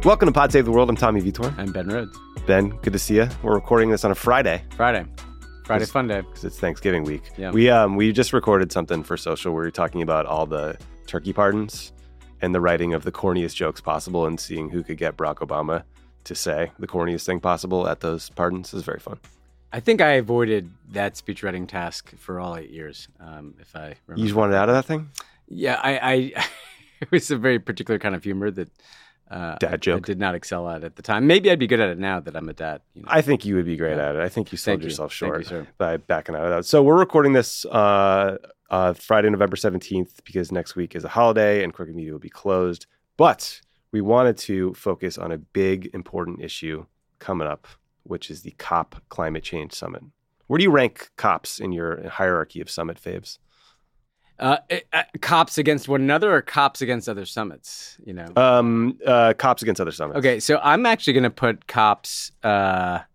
Welcome to Pod Save the World. I'm Tommy Vitor. I'm Ben Rhodes. Ben, good to see you. We're recording this on a Friday. Friday fun day. Because it's Thanksgiving week. Yeah. We just recorded something for social where we were talking about all the turkey pardons and the writing of the corniest jokes possible and seeing who could get Barack Obama to say the corniest thing possible at those pardons. It was very fun. I think I avoided that speech writing task for all 8 years, if I remember. You just wanted out of that thing? Yeah, I it was a very particular kind of humor that dad joke. I did not excel at the time. Maybe I'd be good at it now that I'm a dad. You know? I think you would be great at it. I think you sold Thank you. yourself Thank short you, sir. by backing out of that. So we're recording this Friday, November 17th, because next week is a holiday and Crooked Media will be closed. But we wanted to focus on a big, important issue coming up, which is the COP Climate Change Summit. Where do you rank COPs in your hierarchy of summit faves? COPs against one another or COPs against other summits? You know, COPs against other summits. Okay, so I'm actually going to put COPs at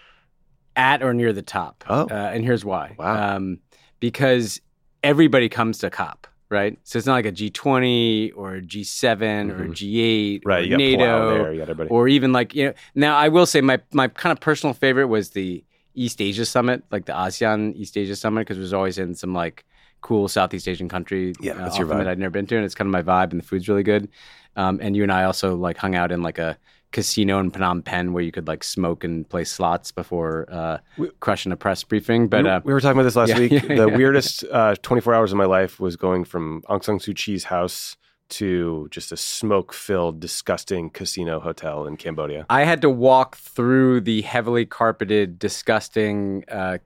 or near the top. Oh. And here's why. Wow. Because everybody comes to COP, right? So it's not like a G20 or a G7 or a G8 Right, or you got NATO Palau there, you got everybody. or even like, you know, now I will say my kind of personal favorite was the East Asia Summit, like the ASEAN East Asia Summit, because it was always in some like cool Southeast Asian country. Yeah, that's your often vibe. that I'd never been to, and it's kind of my vibe, and the food's really good. And you and I also like hung out in like a casino in Phnom Penh where you could like smoke and play slots before crushing a press briefing. But we were talking about this last week. yeah. The weirdest 24 hours of my life was going from Aung San Suu Kyi's house to just a smoke-filled, disgusting casino hotel in Cambodia. I had to walk through the heavily carpeted, disgusting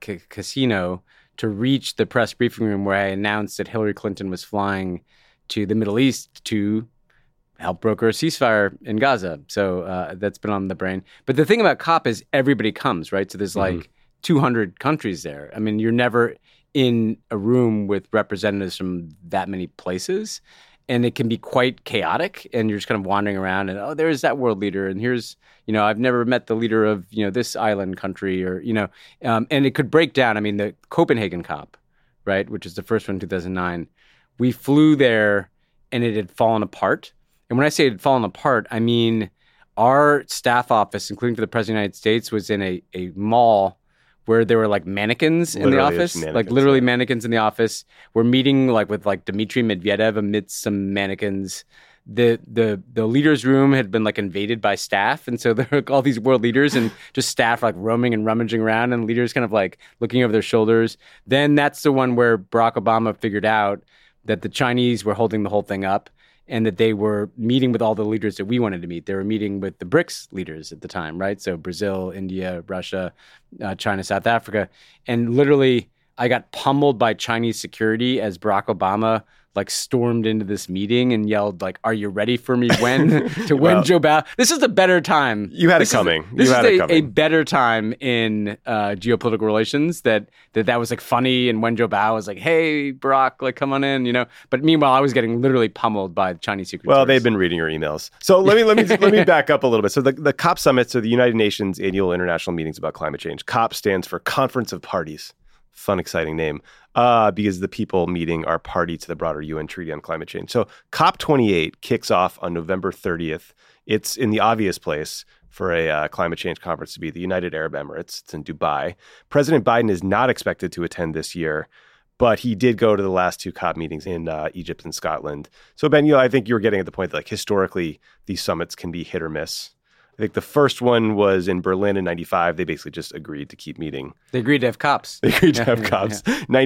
casino to reach the press briefing room where I announced that Hillary Clinton was flying to the Middle East to help broker a ceasefire in Gaza. So that's been on the brain. But the thing about COP is everybody comes, right? So there's like 200 countries there. I mean, you're never in a room with representatives from that many places. And it can be quite chaotic, and you're just kind of wandering around and, oh, there's that world leader, and here's, you know, I've never met the leader of, you know, this island country, or, you know, and it could break down. I mean, the Copenhagen COP, right, which is the first one in 2009, we flew there and it had fallen apart. And when I say it had fallen apart, I mean our staff office, including for the President of the United States, was in a mall where there were like mannequins in the office, like literally mannequins in the office. We're meeting like with like Dmitry Medvedev amidst some mannequins. The leaders' room had been like invaded by staff, and so there were all these world leaders and just staff like roaming and rummaging around, and leaders kind of like looking over their shoulders. Then that's the one where Barack Obama figured out that the Chinese were holding the whole thing up, and that they were meeting with all the leaders that we wanted to meet. They were meeting with the BRICS leaders at the time, right? So Brazil, India, Russia, China, South Africa. And literally, I got pummeled by Chinese security as Barack Obama like stormed into this meeting and yelled like, "Are you ready for me when?" to when Joe Bao. This is a better time. You had it coming. This is a better time in geopolitical relations that was like funny, and when Joe Bao was like, "Hey, Barack, like come on in," you know. But meanwhile, I was getting literally pummeled by Chinese secret Well, service. they've been reading your emails. So let me back up a little bit. So the COP summits are the United Nations annual international meetings about climate change. COP stands for Conference of Parties. Fun, exciting name. Because the people meeting are party to the broader UN Treaty on Climate Change. So COP28 kicks off on November 30th. It's in the obvious place for a climate change conference to be, the United Arab Emirates. It's in Dubai. President Biden is not expected to attend this year, but he did go to the last two COP meetings in Egypt and Scotland. So Ben, I think you were getting at the point that like historically these summits can be hit or miss. I think the first one was in Berlin in 95. They basically just agreed to keep meeting. They agreed to have COPs. They agreed to have COPs.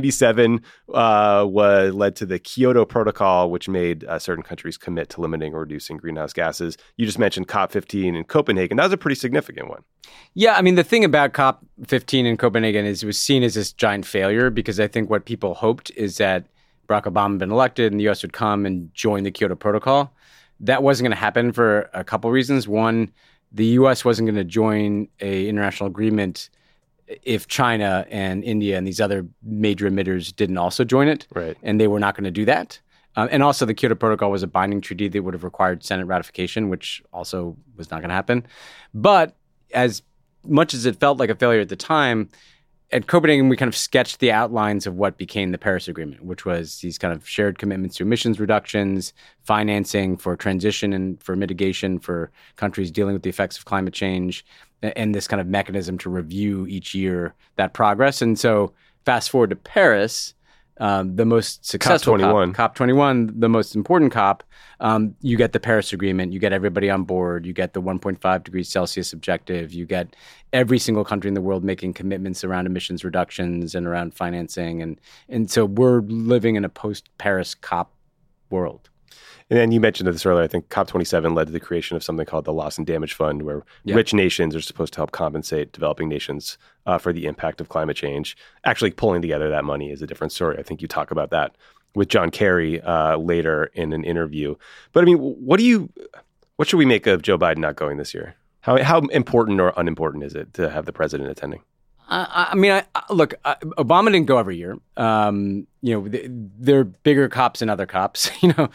97 led to the Kyoto Protocol, which made certain countries commit to limiting or reducing greenhouse gases. You just mentioned COP15 in Copenhagen. That was a pretty significant one. Yeah, I mean, the thing about COP15 in Copenhagen is it was seen as this giant failure, because I think what people hoped is that Barack Obama had been elected and the U.S. would come and join the Kyoto Protocol. That wasn't going to happen for a couple reasons. One, the U.S. wasn't going to join a international agreement if China and India and these other major emitters didn't also join it. Right. And they were not going to do that. And also the Kyoto Protocol was a binding treaty that would have required Senate ratification, which also was not going to happen. But as much as it felt like a failure at the time, at Copenhagen, we kind of sketched the outlines of what became the Paris Agreement, which was these kind of shared commitments to emissions reductions, financing for transition and for mitigation for countries dealing with the effects of climate change, and this kind of mechanism to review each year that progress. And so fast forward to Paris, the most successful COP21, the most important COP, you get the Paris Agreement, you get everybody on board, you get the 1.5 degrees Celsius objective, you get every single country in the world making commitments around emissions reductions and around financing. And so we're living in a post-Paris COP world. And then you mentioned this earlier, I think COP27 led to the creation of something called the Loss and Damage Fund, where rich nations are supposed to help compensate developing nations for the impact of climate change. Actually pulling together that money is a different story. I think you talk about that with John Kerry later in an interview. But I mean, what should we make of Joe Biden not going this year? How important or unimportant is it to have the president attending? Look, Obama didn't go every year. There are bigger cops and other cops.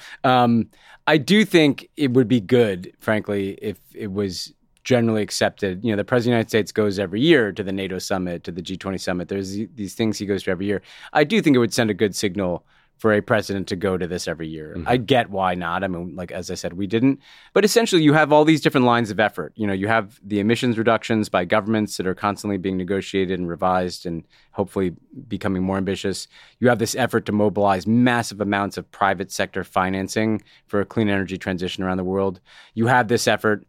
I do think it would be good, frankly, if it was generally accepted. The President of the United States goes every year to the NATO summit, to the G20 summit. There's these things he goes to every year. I do think it would send a good signal for a president to go to this every year. Mm-hmm. I get why not. I mean, like, as I said, we didn't. But essentially, you have all these different lines of effort. You have the emissions reductions by governments that are constantly being negotiated and revised and hopefully becoming more ambitious. You have this effort to mobilize massive amounts of private sector financing for a clean energy transition around the world. You have this effort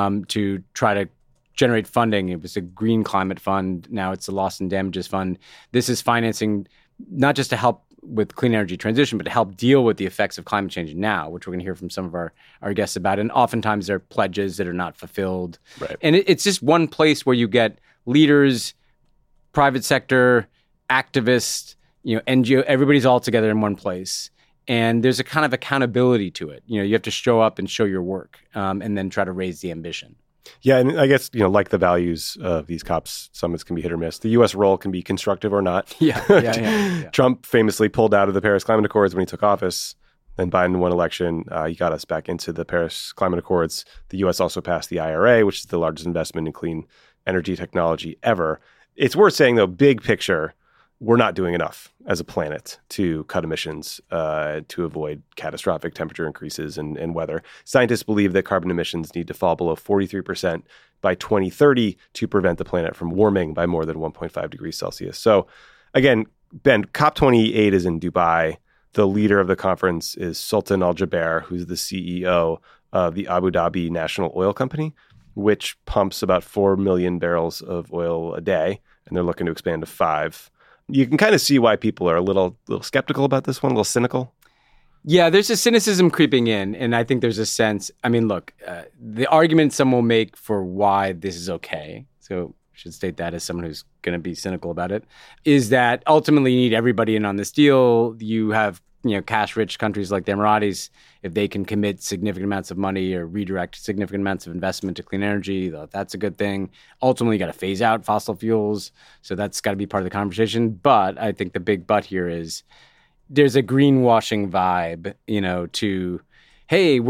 to try to generate funding. It was a Green Climate Fund. Now it's the Loss and Damages Fund. This is financing not just to help with clean energy transition, but to help deal with the effects of climate change now, which we're going to hear from some of our guests about. And oftentimes there are pledges that are not fulfilled. Right. And it's just one place where you get leaders, private sector, activists, NGO, everybody's all together in one place. And there's a kind of accountability to it. You have to show up and show your work and then try to raise the ambition. Yeah, and I guess, like the values of these COPs, summits can be hit or miss. The U.S. role can be constructive or not. Yeah. Trump famously pulled out of the Paris Climate Accords when he took office. Then Biden won election. He got us back into the Paris Climate Accords. The U.S. also passed the IRA, which is the largest investment in clean energy technology ever. It's worth saying, though, big picture, we're not doing enough as a planet to cut emissions to avoid catastrophic temperature increases and weather. Scientists believe that carbon emissions need to fall below 43% by 2030 to prevent the planet from warming by more than 1.5 degrees Celsius. So again, Ben, COP28 is in Dubai. The leader of the conference is Sultan Al Jaber, who's the CEO of the Abu Dhabi National Oil Company, which pumps about 4 million barrels of oil a day, and they're looking to expand to 5. You can kind of see why people are a little skeptical about this one, a little cynical. Yeah, there's a cynicism creeping in, and I think there's a sense. I mean, look, the argument some will make for why this is okay, so I should state that as someone who's going to be cynical about it, is that ultimately you need everybody in on this deal. You have cash-rich countries like the Emiratis, if they can commit significant amounts of money or redirect significant amounts of investment to clean energy, that's a good thing. Ultimately, you got to phase out fossil fuels, so that's got to be part of the conversation. But I think the big but here is there's a greenwashing vibe, to, hey,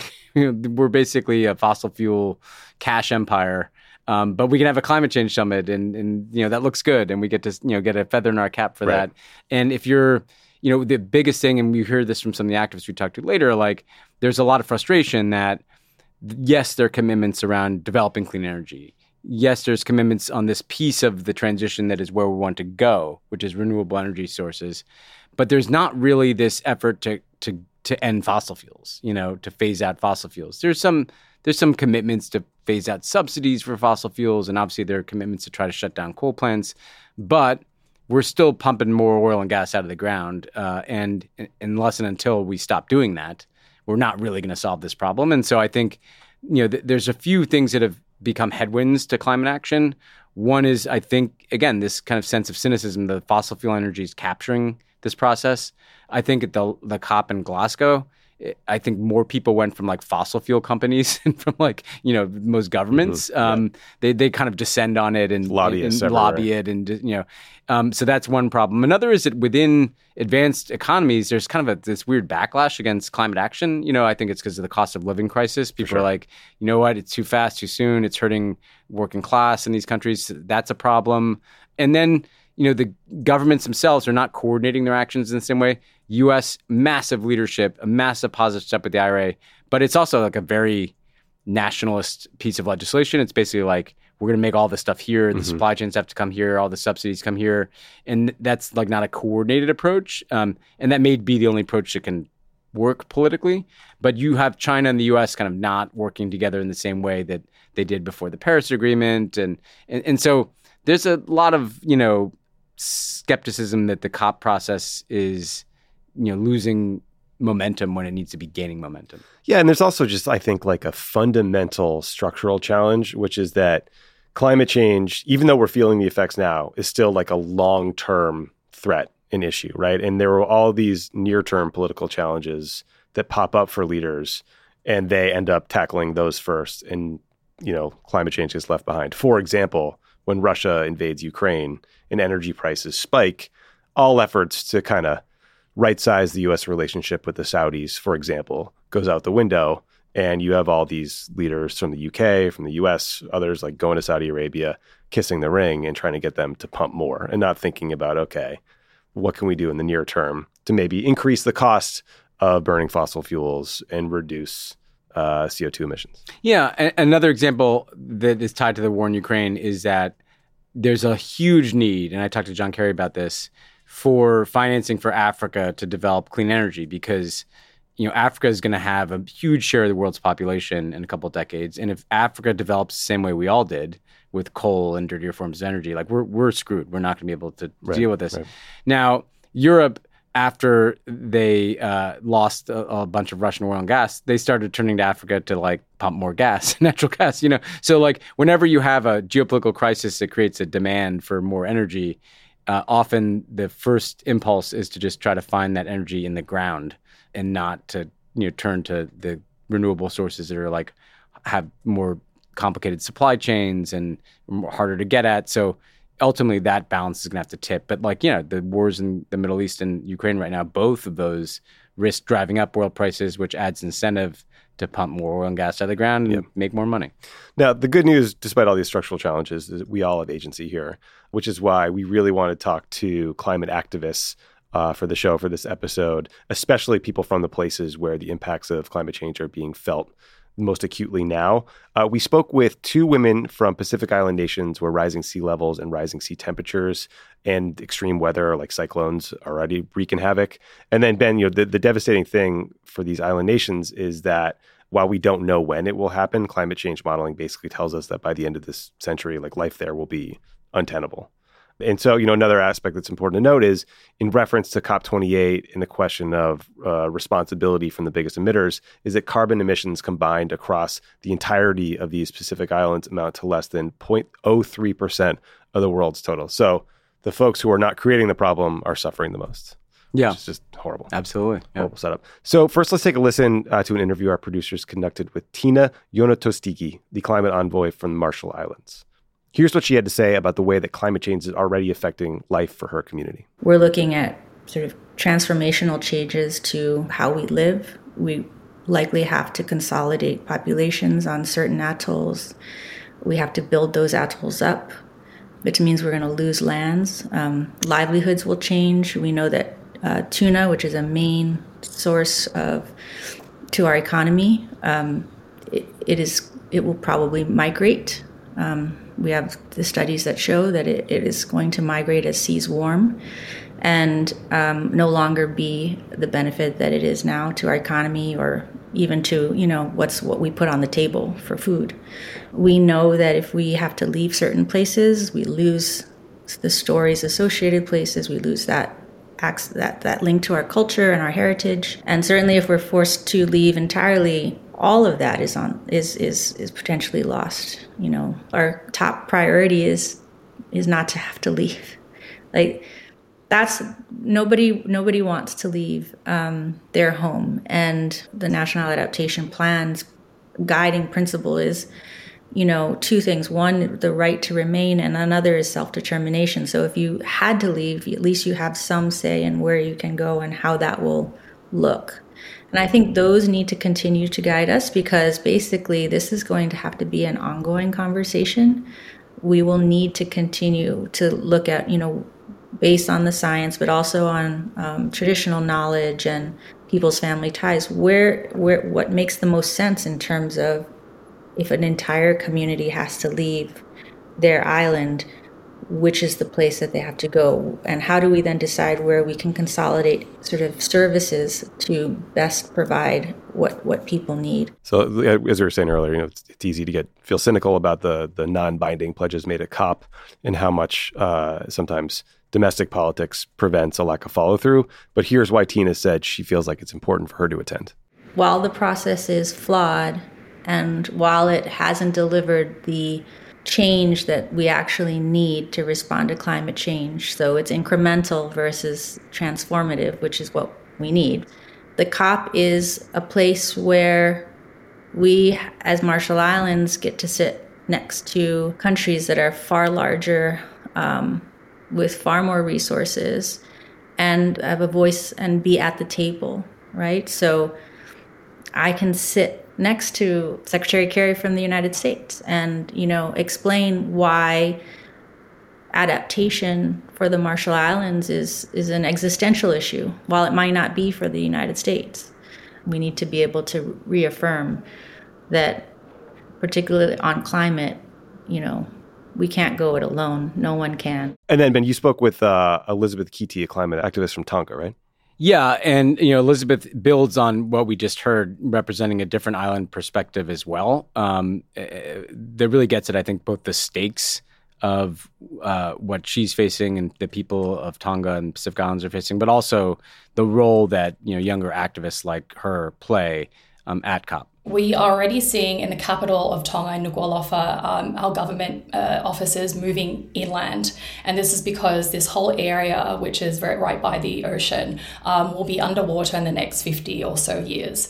we're basically a fossil fuel cash empire, but we can have a climate change summit, and that looks good, and we get to get a feather in our cap for that. And if you're the biggest thing, and we hear this from some of the activists we talked to later, there's a lot of frustration that, yes, there are commitments around developing clean energy. Yes, there's commitments on this piece of the transition that is where we want to go, which is renewable energy sources. But there's not really this effort to end fossil fuels, to phase out fossil fuels. There's some commitments to phase out subsidies for fossil fuels, and obviously there are commitments to try to shut down coal plants. But we're still pumping more oil and gas out of the ground. And unless and until we stop doing that, we're not really going to solve this problem. And so I think, there's a few things that have become headwinds to climate action. One is, I think, again, this kind of sense of cynicism, the fossil fuel energy is capturing this process. I think at the COP in Glasgow, I think more people went from fossil fuel companies and from most governments. They kind of descend on it and lobby it, and so that's one problem. Another is that within advanced economies, there's kind of this weird backlash against climate action. I think it's because of the cost of living crisis. People are like, you know what, it's too fast, too soon. It's hurting working class in these countries. That's a problem. And then the governments themselves are not coordinating their actions in the same way. U.S. massive leadership, a massive positive step with the IRA, but it's also like a very nationalist piece of legislation. It's basically like, we're going to make all this stuff here. The supply chains have to come here. All the subsidies come here. And that's like not a coordinated approach. And that may be the only approach that can work politically. But you have China and the U.S. kind of not working together in the same way that they did before the Paris Agreement. And so there's a lot of, skepticism that the COP process is, losing momentum when it needs to be gaining momentum. Yeah, and there's also just, I think, like a fundamental structural challenge, which is that climate change, even though we're feeling the effects now, is still like a long-term threat and issue, right? And there were all these near-term political challenges that pop up for leaders, and they end up tackling those first, and, climate change gets left behind. For example, when Russia invades Ukraine and energy prices spike, all efforts to kind of right-size the U.S. relationship with the Saudis, for example, goes out the window. And you have all these leaders from the UK, from the US, others like going to Saudi Arabia, kissing the ring and trying to get them to pump more and not thinking about, okay, what can we do in the near term to maybe increase the cost of burning fossil fuels and reduce CO2 emissions? Yeah. Another example that is tied to the war in Ukraine is that there's a huge need, and I talked to John Kerry about this, for financing for Africa to develop clean energy because Africa is going to have a huge share of the world's population in a couple of decades. And if Africa develops the same way we all did with coal and dirtier forms of energy, like we're screwed. We're not going to be able to deal with this. Right. Now, Europe, after they lost a bunch of Russian oil and gas, they started turning to Africa to like pump more gas, natural gas, So like whenever you have a geopolitical crisis that creates a demand for more energy, often the first impulse is to just try to find that energy in the ground and not to turn to the renewable sources that are like have more complicated supply chains and harder to get at. So ultimately that balance is going to have to tip. But the wars in the Middle East and Ukraine right now, both of those risk driving up oil prices, which adds incentive to pump more oil and gas out of the ground and make more money. Now, the good news, despite all these structural challenges, is we all have agency here, which is why we really want to talk to climate activists for the show, for this episode, especially people from the places where the impacts of climate change are being felt most acutely now. We spoke with two women from Pacific Island nations where rising sea levels and rising sea temperatures and extreme weather like cyclones are already wreaking havoc. And then, Ben, the devastating thing for these island nations is that while we don't know when it will happen, climate change modeling basically tells us that by the end of this century, like life there will be untenable. And so, another aspect that's important to note is in reference to COP28 and the question of responsibility from the biggest emitters is that carbon emissions combined across the entirety of these Pacific Islands amount to less than 0.03% of the world's total. So the folks who are not creating the problem are suffering the most. Yeah. Which is just horrible. Absolutely. Horrible setup. So first, let's take a listen to an interview our producers conducted with Tina Yonatostigi, the climate envoy from the Marshall Islands. Here's what she had to say about the way that climate change is already affecting life for her community. We're looking at sort of transformational changes to how we live. We likely have to consolidate populations on certain atolls. We have to build those atolls up, which means we're going to lose lands. Livelihoods will change. We know that tuna, which is a main source to our economy, it will probably migrate. We have the studies that show that it is going to migrate as seas warm and no longer be the benefit that it is now to our economy or even to, what we put on the table for food. We know that if we have to leave certain places, we lose the stories associated places, we lose that link to our culture and our heritage. And certainly if we're forced to leave entirely, all of that is potentially lost. Our top priority is not to have to leave. Like that's nobody wants to leave their home. And the National Adaptation Plan's guiding principle is, two things. One, the right to remain, and another is self-determination. So if you had to leave, at least you have some say in where you can go and how that will look. And I think those need to continue to guide us because basically this is going to have to be an ongoing conversation. We will need to continue to look at, based on the science, but also on traditional knowledge and people's family ties, what makes the most sense in terms of if an entire community has to leave their island, which is the place that they have to go, and how do we then decide where we can consolidate sort of services to best provide what people need. So as we were saying earlier, it's easy to feel cynical about the non-binding pledges made at COP and how much sometimes domestic politics prevents a lack of follow-through. But here's why Tina said she feels like it's important for her to attend. While the process is flawed and while it hasn't delivered the change that we actually need to respond to climate change, so it's incremental versus transformative, which is what we need. The COP is a place where we, as Marshall Islands, get to sit next to countries that are far larger, with far more resources, and have a voice and be at the table, right? So I can sit next to Secretary Kerry from the United States and, explain why adaptation for the Marshall Islands is an existential issue, while it might not be for the United States. We need to be able to reaffirm that, particularly on climate, we can't go it alone. No one can. And then, Ben, you spoke with Elizabeth Kiti, a climate activist from Tonga, right? Yeah, and Elizabeth builds on what we just heard, representing a different island perspective as well. That really gets at, I think, both the stakes of what she's facing and the people of Tonga and Pacific Islands are facing, but also the role that younger activists like her play at COP. We are already seeing in the capital of Tonga, Nuku'alofa, our government offices moving inland. And this is because this whole area, which is right by the ocean, will be underwater in the next 50 or so years.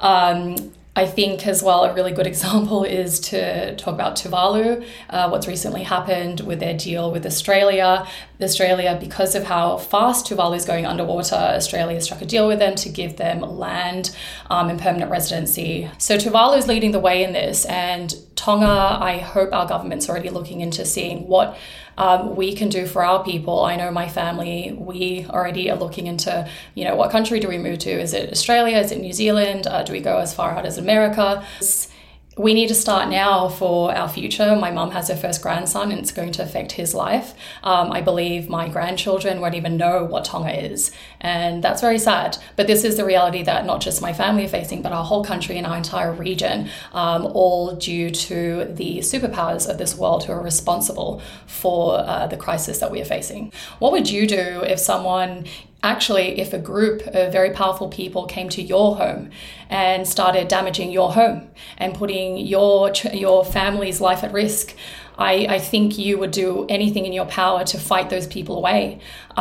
I think as well, a really good example is to talk about Tuvalu, what's recently happened with their deal with Australia. Australia, because of how fast Tuvalu is going underwater, Australia struck a deal with them to give them land and permanent residency. So Tuvalu is leading the way in this, and Tonga, I hope our government's already looking into seeing what we can do for our people. I know my family, we already are looking into, what country do we move to? Is it Australia? Is it New Zealand? Do we go as far out as America? We need to start now for our future. My mum has her first grandson and it's going to affect his life. I believe my grandchildren won't even know what Tonga is. And that's very sad. But this is the reality that not just my family are facing, but our whole country and our entire region, all due to the superpowers of this world who are responsible for the crisis that we are facing. What would you do if if a group of very powerful people came to your home and started damaging your home and putting your family's life at risk? I think you would do anything in your power to fight those people away.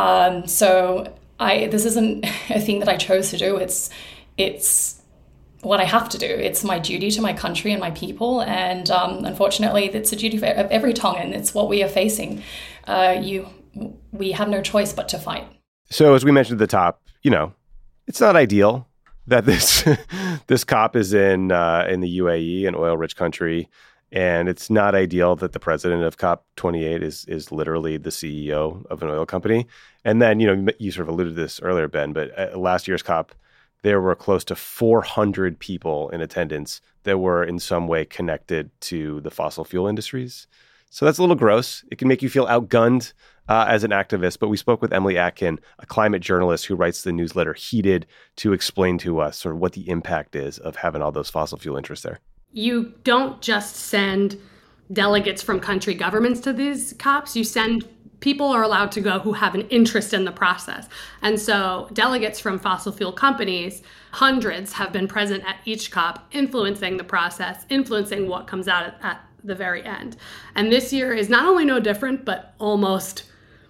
This isn't a thing that I chose to do. It's what I have to do. It's my duty to my country and my people. And unfortunately, it's a duty of every Tongan. It's what we are facing. We have no choice but to fight. So as we mentioned at the top, it's not ideal that this COP is in the UAE, an oil-rich country, and it's not ideal that the president of COP28 is literally the CEO of an oil company. And then, you sort of alluded to this earlier, Ben, but at last year's COP, there were close to 400 people in attendance that were in some way connected to the fossil fuel industries. So that's a little gross. It can make you feel outgunned as an activist. But we spoke with Emily Atkin, a climate journalist who writes the newsletter Heated, to explain to us sort of what the impact is of having all those fossil fuel interests there. You don't just send delegates from country governments to these COPs. People are allowed to go who have an interest in the process. And so delegates from fossil fuel companies, hundreds, have been present at each COP, influencing the process, influencing what comes out at the very end. And this year is not only no different, but almost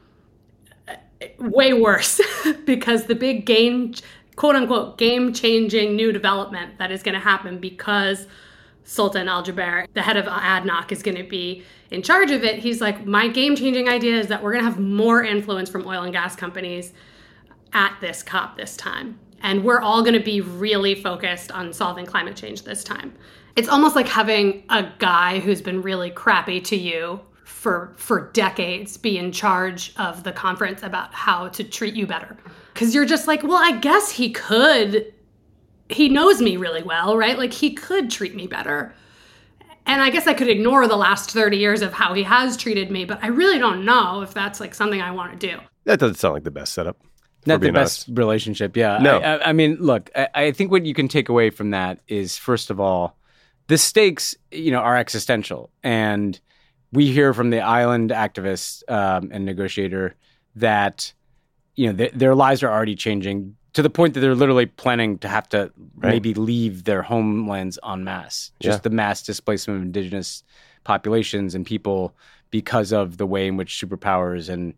way worse because the big quote unquote, game-changing new development that is going to happen because Sultan Al Jaber, the head of ADNOC, is going to be in charge of it. He's like, my game-changing idea is that we're going to have more influence from oil and gas companies at this COP this time. And we're all going to be really focused on solving climate change this time. It's almost like having a guy who's been really crappy to you for decades be in charge of the conference about how to treat you better. Because you're just like, well, I guess he could. He knows me really well, right? Like, he could treat me better. And I guess I could ignore the last 30 years of how he has treated me, but I really don't know if that's like something I want to do. That doesn't sound like the best setup. Not the best relationship, yeah. No. I mean, look, I think what you can take away from that is, first of all, the stakes, are existential. And we hear from the island activist and negotiator that, their lives are already changing to the point that they're literally planning to have to maybe leave their homelands en masse. Just the mass displacement of indigenous populations and people because of the way in which superpowers and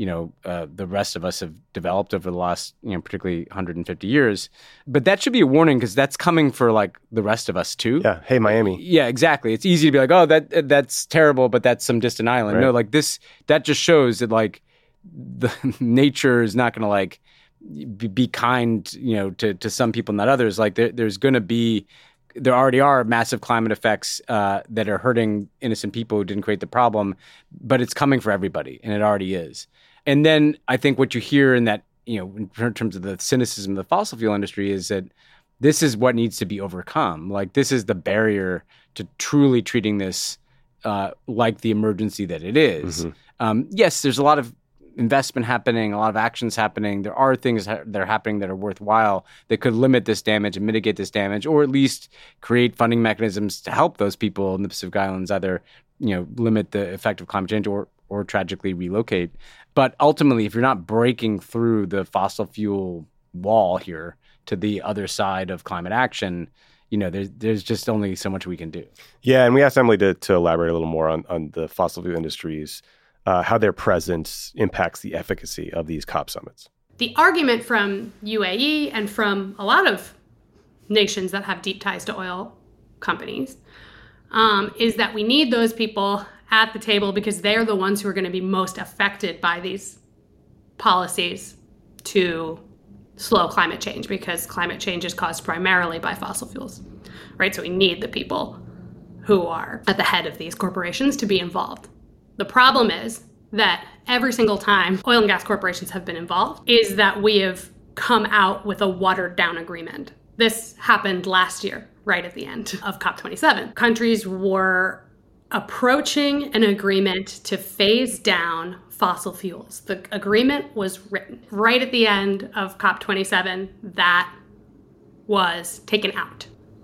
the rest of us have developed over the last, particularly 150 years. But that should be a warning because that's coming for like the rest of us too. Yeah. Hey, Miami. Yeah, exactly. It's easy to be like, oh, that's terrible, but that's some distant island. Right. No, like that just shows that like the nature is not going to like be kind, to some people, not others. Like there already are massive climate effects that are hurting innocent people who didn't create the problem, but it's coming for everybody, and it already is. And then I think what you hear in that, in terms of the cynicism of the fossil fuel industry is that this is what needs to be overcome. Like, this is the barrier to truly treating this like the emergency that it is. Mm-hmm. Yes, there's a lot of investment happening, a lot of actions happening. There are things that are happening that are worthwhile that could limit this damage and mitigate this damage, or at least create funding mechanisms to help those people in the Pacific Islands either, limit the effect of climate change or tragically relocate. But ultimately, if you're not breaking through the fossil fuel wall here to the other side of climate action, there's just only so much we can do. Yeah, and we asked Emily to elaborate a little more on the fossil fuel industries, how their presence impacts the efficacy of these COP summits. The argument from UAE and from a lot of nations that have deep ties to oil companies is that we need those people at the table because they're the ones who are going to be most affected by these policies to slow climate change, because climate change is caused primarily by fossil fuels, right? So we need the people who are at the head of these corporations to be involved. The problem is that every single time oil and gas corporations have been involved is that we have come out with a watered down agreement. This happened last year, right at the end of COP27. Countries were approaching an agreement to phase down fossil fuels. The agreement was written right at the end of COP27. That was taken out.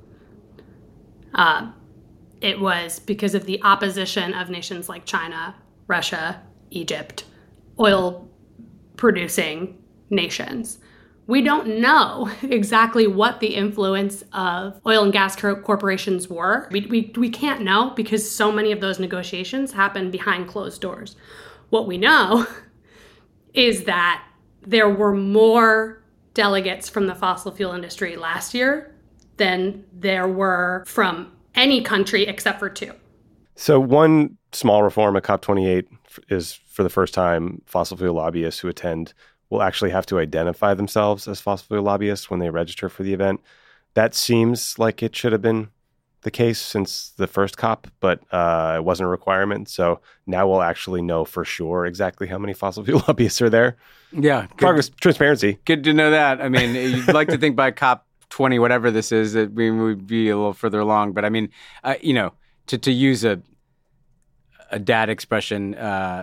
It was because of the opposition of nations like China, Russia, Egypt, oil-producing nations. We don't know exactly what the influence of oil and gas corporations were. We can't know because so many of those negotiations happen behind closed doors. What we know is that there were more delegates from the fossil fuel industry last year than there were from any country except for two. So one small reform at COP28 is, for the first time, fossil fuel lobbyists who attend will actually have to identify themselves as fossil fuel lobbyists when they register for the event. That seems like it should have been the case since the first COP, but it wasn't a requirement. So now we'll actually know for sure exactly how many fossil fuel lobbyists are there. Yeah. Progress, transparency. Good to know that. I mean, you'd like to think by COP 20, whatever this is, that we would be a little further along. But I mean, to use a dad expression,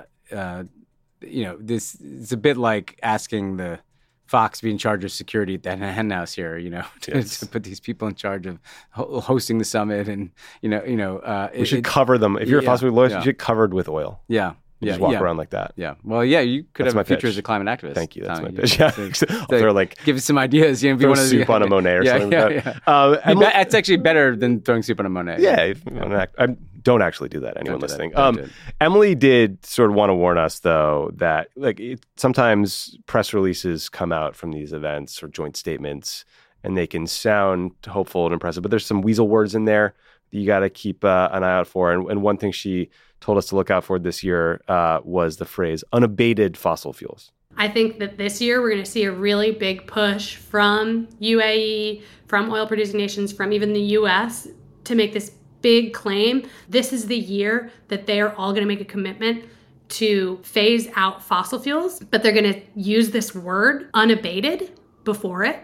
this is a bit like asking the fox to be in charge of security at the hen house here, to put these people in charge of hosting the summit. And, we should cover them. If you're a fossil fuel lawyer, you should covered with oil. Yeah. Just walk around like that. Yeah. Well, yeah, you could That's have a future pitch. as a climate activist. Thank you. That's Tommy. my pitch. Yeah. They're like, give us some ideas. Be throw one of soup on a Monet or something. It's actually better than throwing soup on a Monet. Yeah. I don't actually do that. Anyone listening. Emily did sort of want to warn us, though, that sometimes press releases come out from these events or joint statements, and they can sound hopeful and impressive, but there's some weasel words in there that you got to keep an eye out for. And one thing she told us to look out for this year was the phrase unabated fossil fuels. I think that this year we're going to see a really big push from UAE, from oil-producing nations, from even the U.S. to make this big claim. This is the year that they are all going to make a commitment to phase out fossil fuels, but they're going to use this word unabated before it.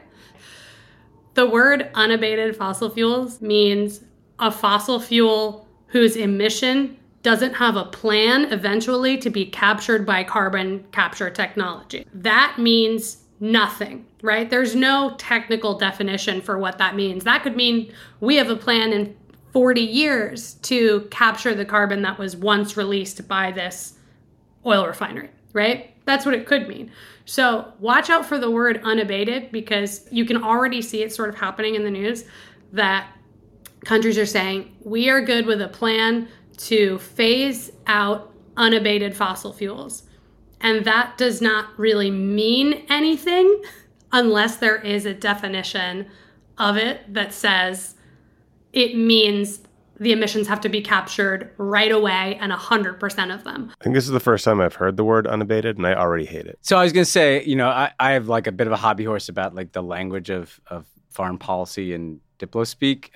The word unabated fossil fuels means a fossil fuel whose emission doesn't have a plan eventually to be captured by carbon capture technology. That means nothing, right? There's no technical definition for what that means. That could mean we have a plan in 40 years to capture the carbon that was once released by this oil refinery, right? That's what it could mean. So watch out for the word unabated, because you can already see it sort of happening in the news that countries are saying, we are good with a plan to phase out unabated fossil fuels. And that does not really mean anything unless there is a definition of it that says it means the emissions have to be captured right away and 100% of them. I think this is the first time I've heard the word unabated, and I already hate it. So I was going to say, I have like a bit of a hobby horse about like the language of foreign policy and diplo-speak.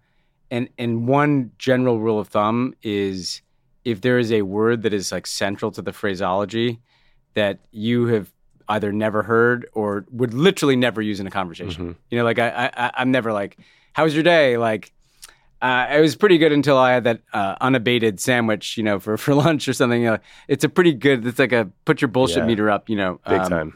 And one general rule of thumb is if there is a word that is like central to the phraseology that you have either never heard or would literally never use in a conversation. Mm-hmm. Like I'm never like, how was your day? Like, it was pretty good until I had that unabated sandwich, for lunch or something. It's a pretty good, it's like a put your bullshit meter up, Big time.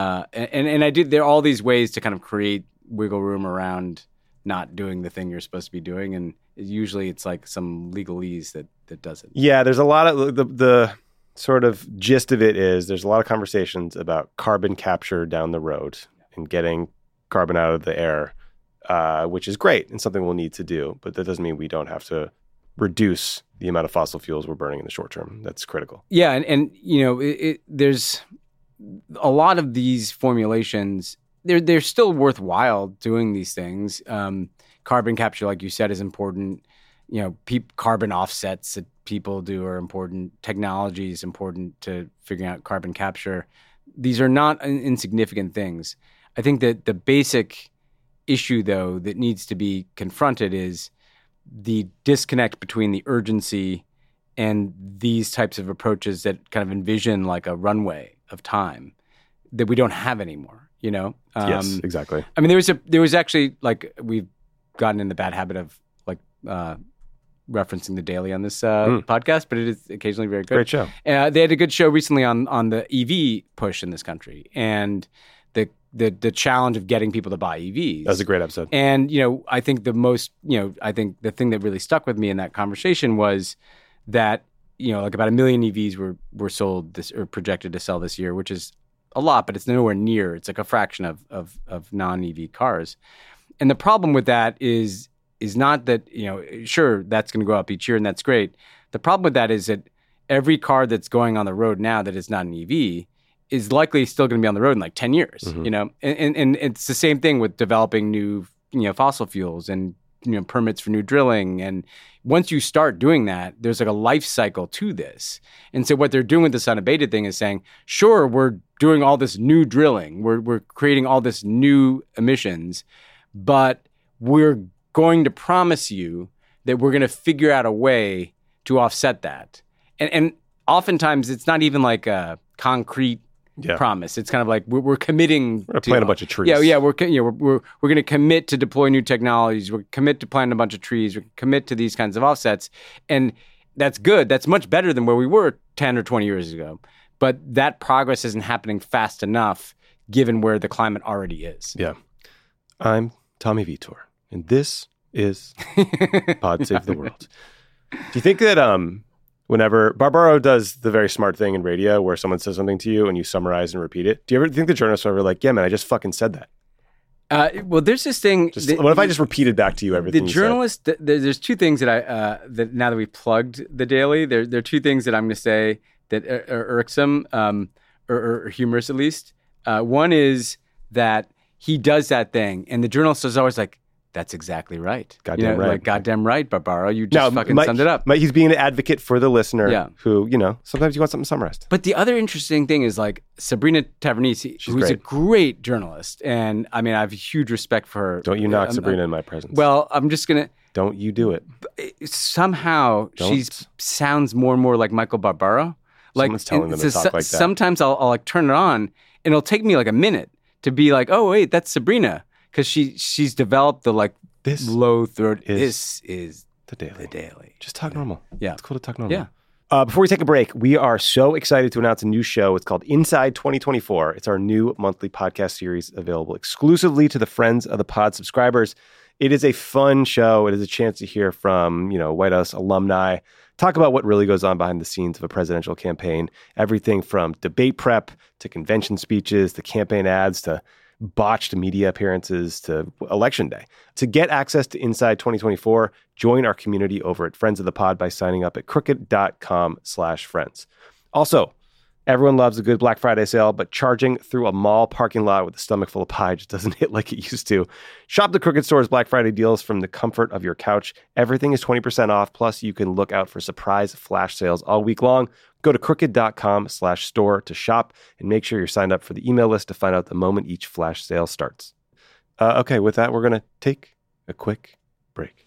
And I did, there are all these ways to kind of create wiggle room around not doing the thing you're supposed to be doing. And usually it's like some legalese that does it. Yeah, there's a lot of, the sort of gist of it is there's a lot of conversations about carbon capture down the road and getting carbon out of the air. Which is great and something we'll need to do, but that doesn't mean we don't have to reduce the amount of fossil fuels we're burning in the short term. That's critical. Yeah, and there's a lot of these formulations. They're still worthwhile doing these things. Carbon capture, like you said, is important. Carbon offsets that people do are important. Technology is important to figuring out carbon capture. These are not insignificant things. I think that the basic issue, though, that needs to be confronted is the disconnect between the urgency and these types of approaches that kind of envision like a runway of time that we don't have anymore, Yes, exactly. I mean, there was actually, like, we've gotten in the bad habit of like referencing The Daily on this podcast, but it is occasionally very good. Great show. They had a good show recently on the EV push in this country and the challenge of getting people to buy EVs. That was a great episode. And, I think I think the thing that really stuck with me in that conversation was that, like about 1 million EVs were sold this or projected to sell this year, which is a lot, but it's nowhere near. It's like a fraction of non-EV cars. And the problem with that is not that, sure, that's going to go up each year and that's great. The problem with that is that every car that's going on the road now that is not an EV is likely still going to be on the road in like 10 years, and it's the same thing with developing new, fossil fuels and, permits for new drilling. And once you start doing that, there's like a life cycle to this. And so what they're doing with this unabated thing is saying, sure, we're doing all this new drilling. We're creating all this new emissions, but we're going to promise you that we're going to figure out a way to offset that. And oftentimes it's not even like a concrete promise. It's kind of like we're committing to plant a bunch of trees. Yeah. We're going to commit to deploy new technologies. We're commit to planting a bunch of trees. We're commit to these kinds of offsets, and that's good. That's much better than where we were 10 or 20 years ago. But that progress isn't happening fast enough, given where the climate already is. Yeah. I'm Tommy Vitor, and this is Pod Save the World. Do you think that whenever Barbaro does the very smart thing in radio where someone says something to you and you summarize and repeat it, do you ever think the journalists are ever like, yeah, man, I just fucking said that? Well, there's this thing. What if I just repeated back to you everything the journalist, you said? There's two things that that now that we've plugged The Daily, there are two things that I'm going to say that are irksome or humorous at least. One is that he does that thing, and the journalist is always like, that's exactly right. Goddamn right. Like, goddamn right, Barbaro. You just summed it up. He's being an advocate for the listener who, sometimes you want something summarized. But the other interesting thing is like Sabrina Tavernise, who's a great journalist. And I mean, I have huge respect for her. Don't you knock Sabrina in my presence. Well, I'm just going to, Don't you do it. Somehow she sounds more and more like Michael Barbaro. Someone's telling them to talk like that. Sometimes I'll like turn it on and it'll take me like a minute to be like, oh wait, that's Sabrina, because she's developed the like this low throat. This is the Daily. The Daily. Just talk normal. Yeah, it's cool to talk normal. Yeah. Before we take a break, we are so excited to announce a new show. It's called Inside 2024. It's our new monthly podcast series available exclusively to the Friends of the Pod subscribers. It is a fun show. It is a chance to hear from, White House alumni, talk about what really goes on behind the scenes of a presidential campaign. Everything from debate prep to convention speeches to campaign ads to botched media appearances to election day. To get access to Inside 2024, join our community over at Friends of the Pod by signing up at crooked.com/friends. Also, everyone loves a good Black Friday sale, but charging through a mall parking lot with a stomach full of pie just doesn't hit like it used to. Shop the Crooked Store's Black Friday deals from the comfort of your couch. Everything is 20% off, plus you can look out for surprise flash sales all week long. Go to crooked.com/store to shop and make sure you're signed up for the email list to find out the moment each flash sale starts. Okay, with that, we're going to take a quick break.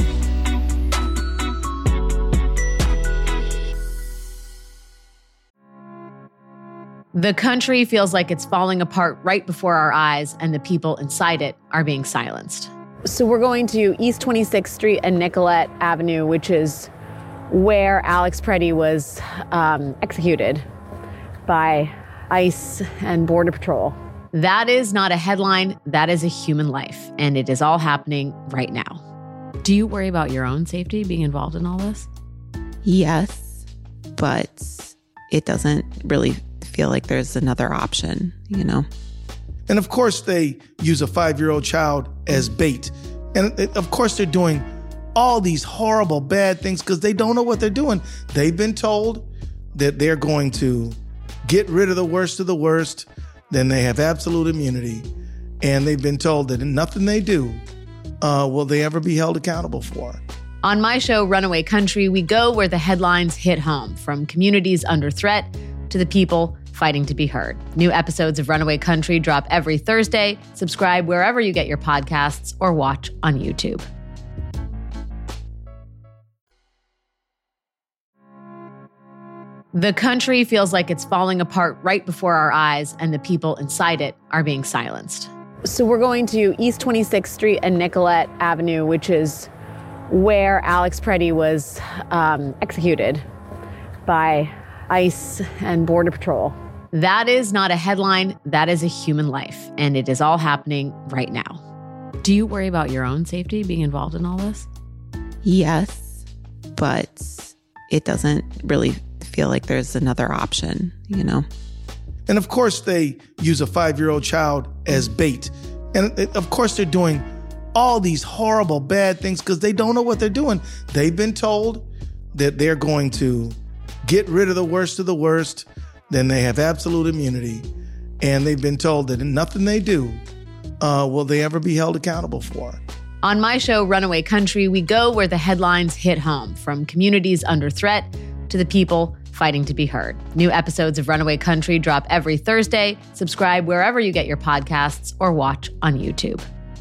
The country feels like it's falling apart right before our eyes, and the people inside it are being silenced. So we're going to East 26th Street and Nicollet Avenue, which is where Alex Preddy was executed by ICE and Border Patrol. That is not a headline. That is a human life, and it is all happening right now. Do you worry about your own safety being involved in all this? Yes, but it doesn't really feel like there's another option, And of course, they use a 5-year-old child as bait. And of course, they're doing all these horrible, bad things because they don't know what they're doing. They've been told that they're going to get rid of the worst of the worst, then they have absolute immunity. And they've been told that nothing they do will they ever be held accountable for. On my show, Runaway Country, we go where the headlines hit home, from communities under threat to the people fighting to be heard. New episodes of Runaway Country drop every Thursday. Subscribe wherever you get your podcasts or watch on YouTube. The country feels like it's falling apart right before our eyes, and the people inside it are being silenced. So we're going to East 26th Street and Nicollet Avenue, which is where Alex Preddy was executed by ICE and Border Patrol. That is not a headline. That is a human life, and it is all happening right now. Do you worry about your own safety being involved in all this? Yes, but it doesn't really feel like there's another option, And of course, they use a 5-year-old child as bait. And of course, they're doing all these horrible, bad things because they don't know what they're doing. They've been told that they're going to get rid of the worst of the worst, then they have absolute immunity. And they've been told that nothing they do will they ever be held accountable for. On my show, Runaway Country, we go where the headlines hit home, from communities under threat to the people fighting to be heard. New episodes of Runaway Country drop every Thursday. Subscribe wherever you get your podcasts or watch on YouTube.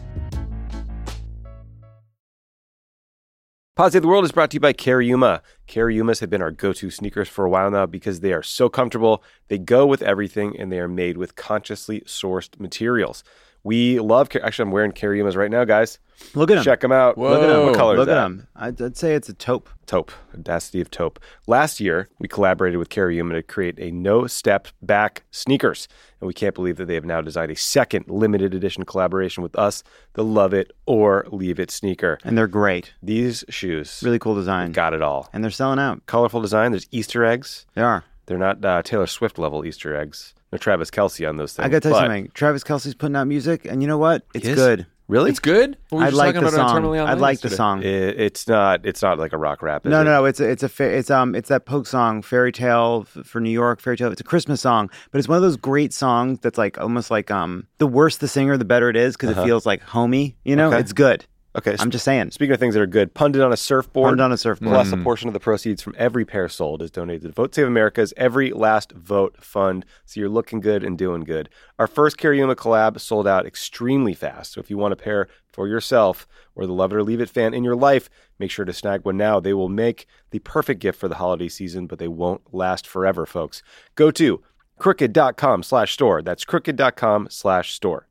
Pod Save the World is brought to you by Carryuma. Carryumas have been our go-to sneakers for a while now because they are so comfortable, they go with everything, and they are made with consciously sourced materials. We love, actually I'm wearing Carryumas right now, guys. Look at them. Check them out. Whoa. Look at them. What color is that? Look at them. I'd say it's a taupe. Taupe. Audacity of taupe. Last year, we collaborated with Carryuma to create a no-step back sneakers. And we can't believe that they have now designed a second limited edition collaboration with us, the Love It or Leave It sneaker. And they're great. These shoes. Really cool design. Got it all. And they're selling out. Colorful design. There's Easter eggs. They are. They're not Taylor Swift level Easter eggs. No Travis Kelce on those things. I got to tell you something. Travis Kelce's putting out music, and you know what? It's good. Really? It's good? I like the song. I like the song. It's not like a rock rap. No. It's that Pogue song, Fairy Tale for New York, Fairy Tale. It's a Christmas song, but it's one of those great songs that's like almost like the worse the singer, the better it is because it feels like homey. Okay. It's good. Okay. I'm just saying. Speaking of things that are good, Pundit on a Surfboard. Pundit on a Surfboard. Plus, a portion of the proceeds from every pair sold is donated to Vote Save America's Every Last Vote Fund. So you're looking good and doing good. Our first Cariuma collab sold out extremely fast. So if you want a pair for yourself or the Love It or Leave It fan in your life, make sure to snag one now. They will make the perfect gift for the holiday season, but they won't last forever, folks. Go to crooked.com/store. That's crooked.com/store.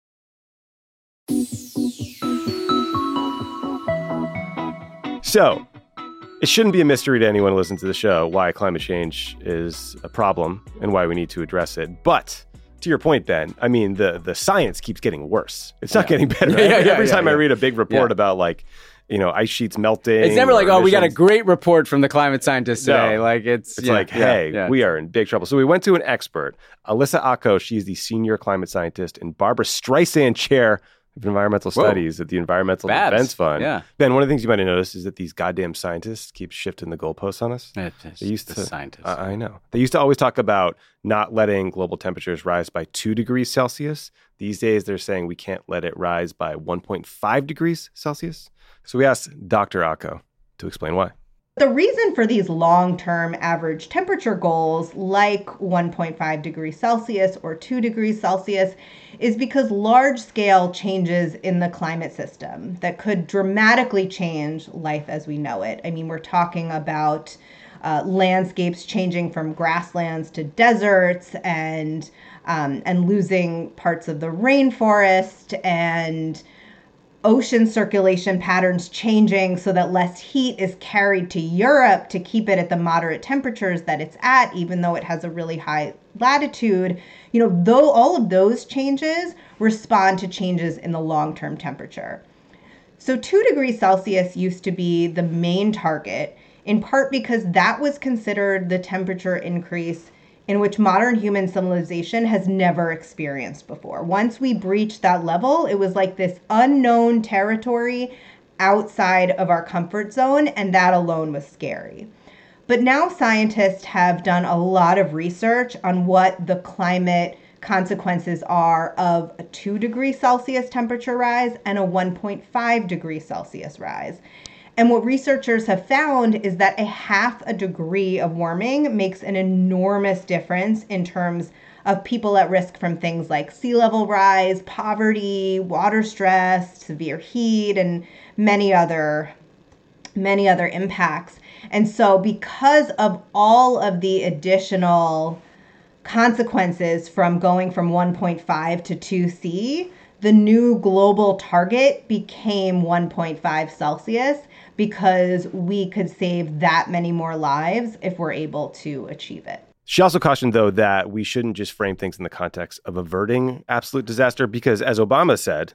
So, it shouldn't be a mystery to anyone who listens to the show why climate change is a problem and why we need to address it. But to your point, Ben, I mean, the science keeps getting worse. It's not getting better. Every time I read a big report about ice sheets melting. It's never like, we got a great report from the climate scientists today. No. Like it's like, hey, we are in big trouble. So we went to an expert, Alyssa Akko. She's the senior climate scientist and Barbara Streisand chair of environmental studies at the Environmental Defense Fund. Yeah. Ben, one of the things you might have noticed is that these goddamn scientists keep shifting the goalposts on us. They used to scientists. I know. They used to always talk about not letting global temperatures rise by 2 degrees Celsius. These days, they're saying we can't let it rise by 1.5 degrees Celsius. So we asked Dr. Akko to explain why. The reason for these long-term average temperature goals like 1.5 degrees Celsius or 2 degrees Celsius is because large-scale changes in the climate system that could dramatically change life as we know it. I mean, we're talking about landscapes changing from grasslands to deserts and losing parts of the rainforest and ocean circulation patterns changing so that less heat is carried to Europe to keep it at the moderate temperatures that it's at, even though it has a really high latitude. Though all of those changes respond to changes in the long-term temperature. So 2 degrees Celsius used to be the main target, in part because that was considered the temperature increase in which modern human civilization has never experienced before. Once we breached that level, it was like this unknown territory outside of our comfort zone, and that alone was scary. But now scientists have done a lot of research on what the climate consequences are of a 2 degrees Celsius temperature rise and a 1.5 degrees Celsius rise. And what researchers have found is that a 0.5 degree of warming makes an enormous difference in terms of people at risk from things like sea level rise, poverty, water stress, severe heat, and many other impacts. And so because of all of the additional consequences from going from 1.5 to 2C, the new global target became 1.5 Celsius because we could save that many more lives if we're able to achieve it. She also cautioned, though, that we shouldn't just frame things in the context of averting absolute disaster because, as Obama said,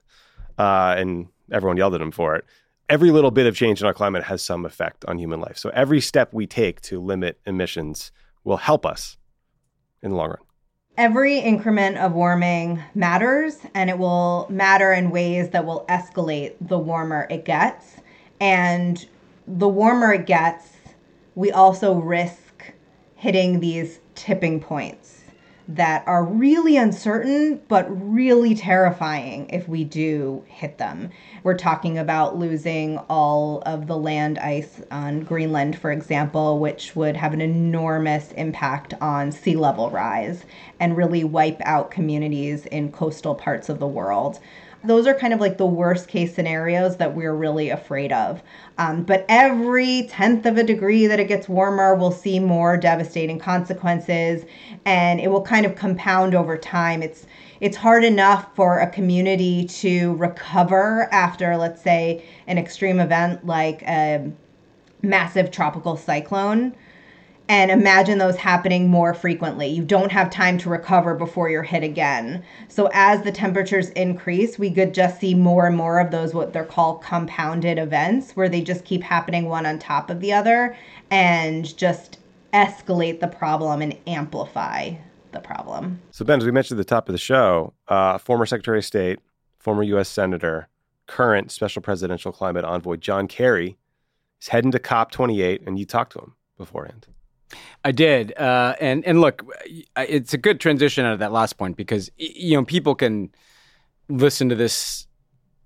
and everyone yelled at him for it, every little bit of change in our climate has some effect on human life. So every step we take to limit emissions will help us in the long run. Every increment of warming matters, and it will matter in ways that will escalate the warmer it gets. And the warmer it gets, we also risk hitting these tipping points that are really uncertain, but really terrifying if we do hit them. We're talking about losing all of the land ice on Greenland, for example, which would have an enormous impact on sea level rise and really wipe out communities in coastal parts of the world. Those are kind of like the worst case scenarios that we're really afraid of. But every 1/10 of a degree that it gets warmer, we'll see more devastating consequences, and it will kind of compound over time. It's hard enough for a community to recover after, let's say, an extreme event like a massive tropical cyclone. And imagine those happening more frequently. You don't have time to recover before you're hit again. So as the temperatures increase, we could just see more and more of those, what they're called compounded events, where they just keep happening one on top of the other and just escalate the problem and amplify the problem. So Ben, as we mentioned at the top of the show, former Secretary of State, former U.S. Senator, current Special Presidential Climate Envoy John Kerry is heading to COP28, and you talked to him beforehand. I did. And look, it's a good transition out of that last point because, people can listen to this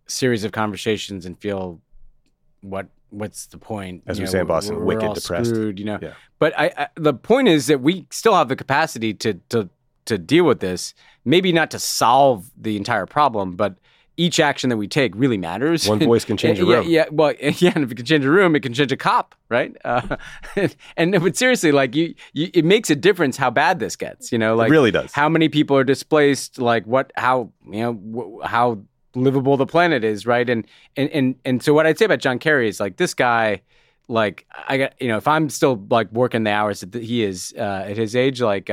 series of conversations and feel what's the point? As we say in Boston, we're wicked all depressed. Screwed, Yeah. But the point is that we still have the capacity to deal with this. Maybe not to solve the entire problem, but each action that we take really matters. One voice can change a room. Yeah. Well, yeah. And if it can change a room, it can change a cop, right? But seriously, like it makes a difference how bad this gets. Like it really does. How many people are displaced? Like how livable the planet is, right? And so what I'd say about John Kerry is like this guy. Like I got, if I'm still like working the hours that he is at his age, like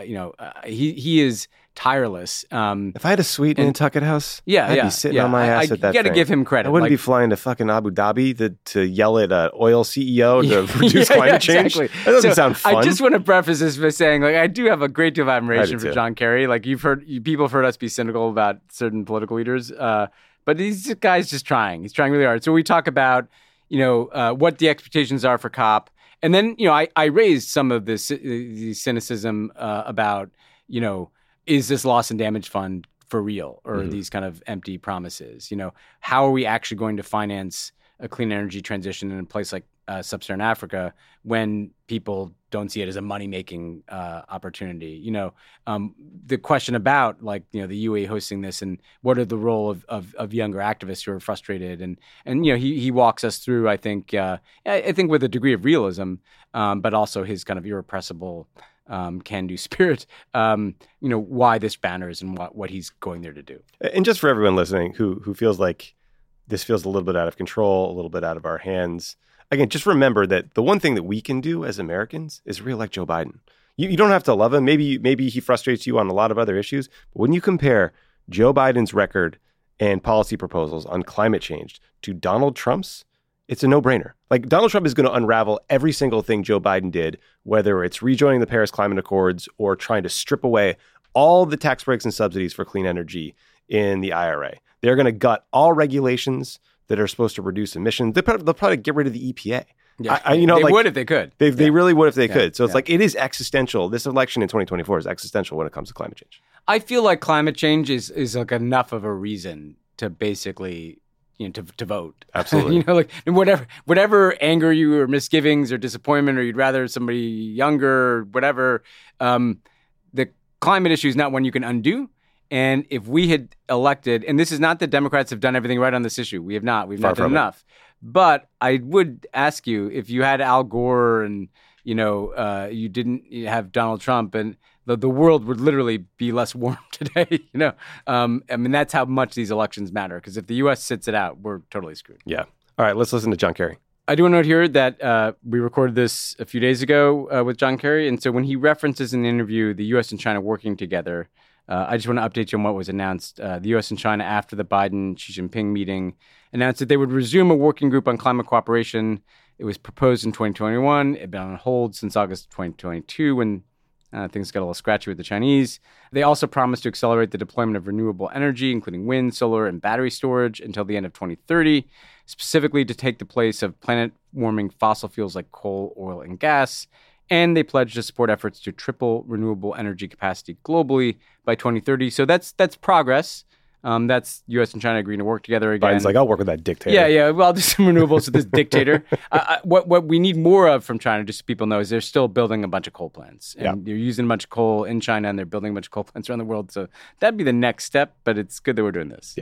he is tireless. If I had a suite in Nantucket House, I'd be sitting on my ass at that. You got to give him credit. I wouldn't be flying to fucking Abu Dhabi to yell at an oil CEO to reduce climate change. Exactly. That doesn't sound fun. I just want to preface this by saying, like, I do have a great deal of admiration for John Kerry. Like, people have heard us be cynical about certain political leaders, but this guy's just trying. He's trying really hard. So we talk about what the expectations are for COP. And then, I raised some of this cynicism about, is this loss and damage fund for real or these kind of empty promises? How are we actually going to finance a clean energy transition in a place like sub-Saharan Africa when people don't see it as a money-making opportunity? The question about the UAE hosting this and what are the role of younger activists who are frustrated and he walks us through, I think with a degree of realism, but also his kind of irrepressible can-do spirit, why this matters and what he's going there to do. And just for everyone listening who feels like this feels a little bit out of control, a little bit out of our hands, again, just remember that the one thing that we can do as Americans is reelect Joe Biden. You don't have to love him. Maybe he frustrates you on a lot of other issues. But when you compare Joe Biden's record and policy proposals on climate change to Donald Trump's, it's a no-brainer. Like, Donald Trump is going to unravel every single thing Joe Biden did, whether it's rejoining the Paris Climate Accords or trying to strip away all the tax breaks and subsidies for clean energy in the IRA. They're going to gut all regulations that are supposed to reduce emissions. They'll probably get rid of the EPA. Yeah, they would if they could. They really would if they could. So it's like, it is existential. This election in 2024 is existential when it comes to climate change. I feel like climate change is like enough of a reason to basically to vote. Absolutely. Whatever anger you or misgivings or disappointment, or you'd rather somebody younger or whatever, the climate issue is not one you can undo. And if we had elected, and this is not that Democrats have done everything right on this issue. We have not. We've not done enough. But I would ask you, if you had Al Gore and, you didn't have Donald Trump, and the world would literally be less warm today. That's how much these elections matter. Because if the U.S. sits it out, we're totally screwed. Yeah. All right, let's listen to John Kerry. I do want to note here that we recorded this a few days ago with John Kerry. And so when he references in the interview the U.S. and China working together, I just want to update you on what was announced. The U.S. and China, after the Biden-Xi Jinping meeting, announced that they would resume a working group on climate cooperation. It was proposed in 2021. It had been on hold since August 2022 when things got a little scratchy with the Chinese. They also promised to accelerate the deployment of renewable energy, including wind, solar, and battery storage until the end of 2030, specifically to take the place of planet-warming fossil fuels like coal, oil, and gas. And they pledged to support efforts to triple renewable energy capacity globally by 2030. So that's progress. That's U.S. and China agreeing to work together again. Biden's like, I'll work with that dictator. Yeah. Well, I'll do some renewables with this dictator. What we need more of from China, just so people know, is they're still building a bunch of coal plants. And they're using a bunch of coal in China, and they're building a bunch of coal plants around the world. So that'd be the next step, but it's good that we're doing this. Yeah.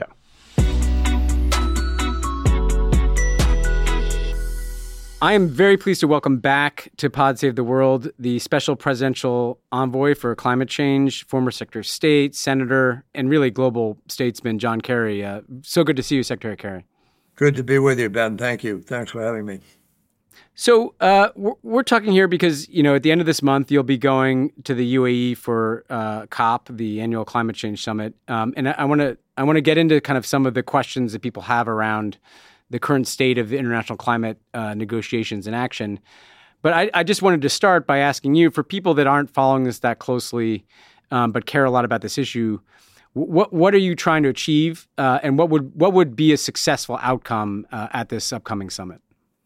I am very pleased to welcome back to Pod Save the World the Special Presidential Envoy for Climate Change, former Secretary of State, Senator, and really global statesman, John Kerry. So good to see you, Secretary Kerry. Good to be with you, Ben. Thank you. Thanks for having me. So we're talking here because, at the end of this month, you'll be going to the UAE for COP, the annual climate change summit. And I want to get into kind of some of the questions that people have around the current state of the international climate negotiations in action. But I just wanted to start by asking you, for people that aren't following this that closely, but care a lot about this issue, what are you trying to achieve, and what would be a successful outcome at this upcoming summit?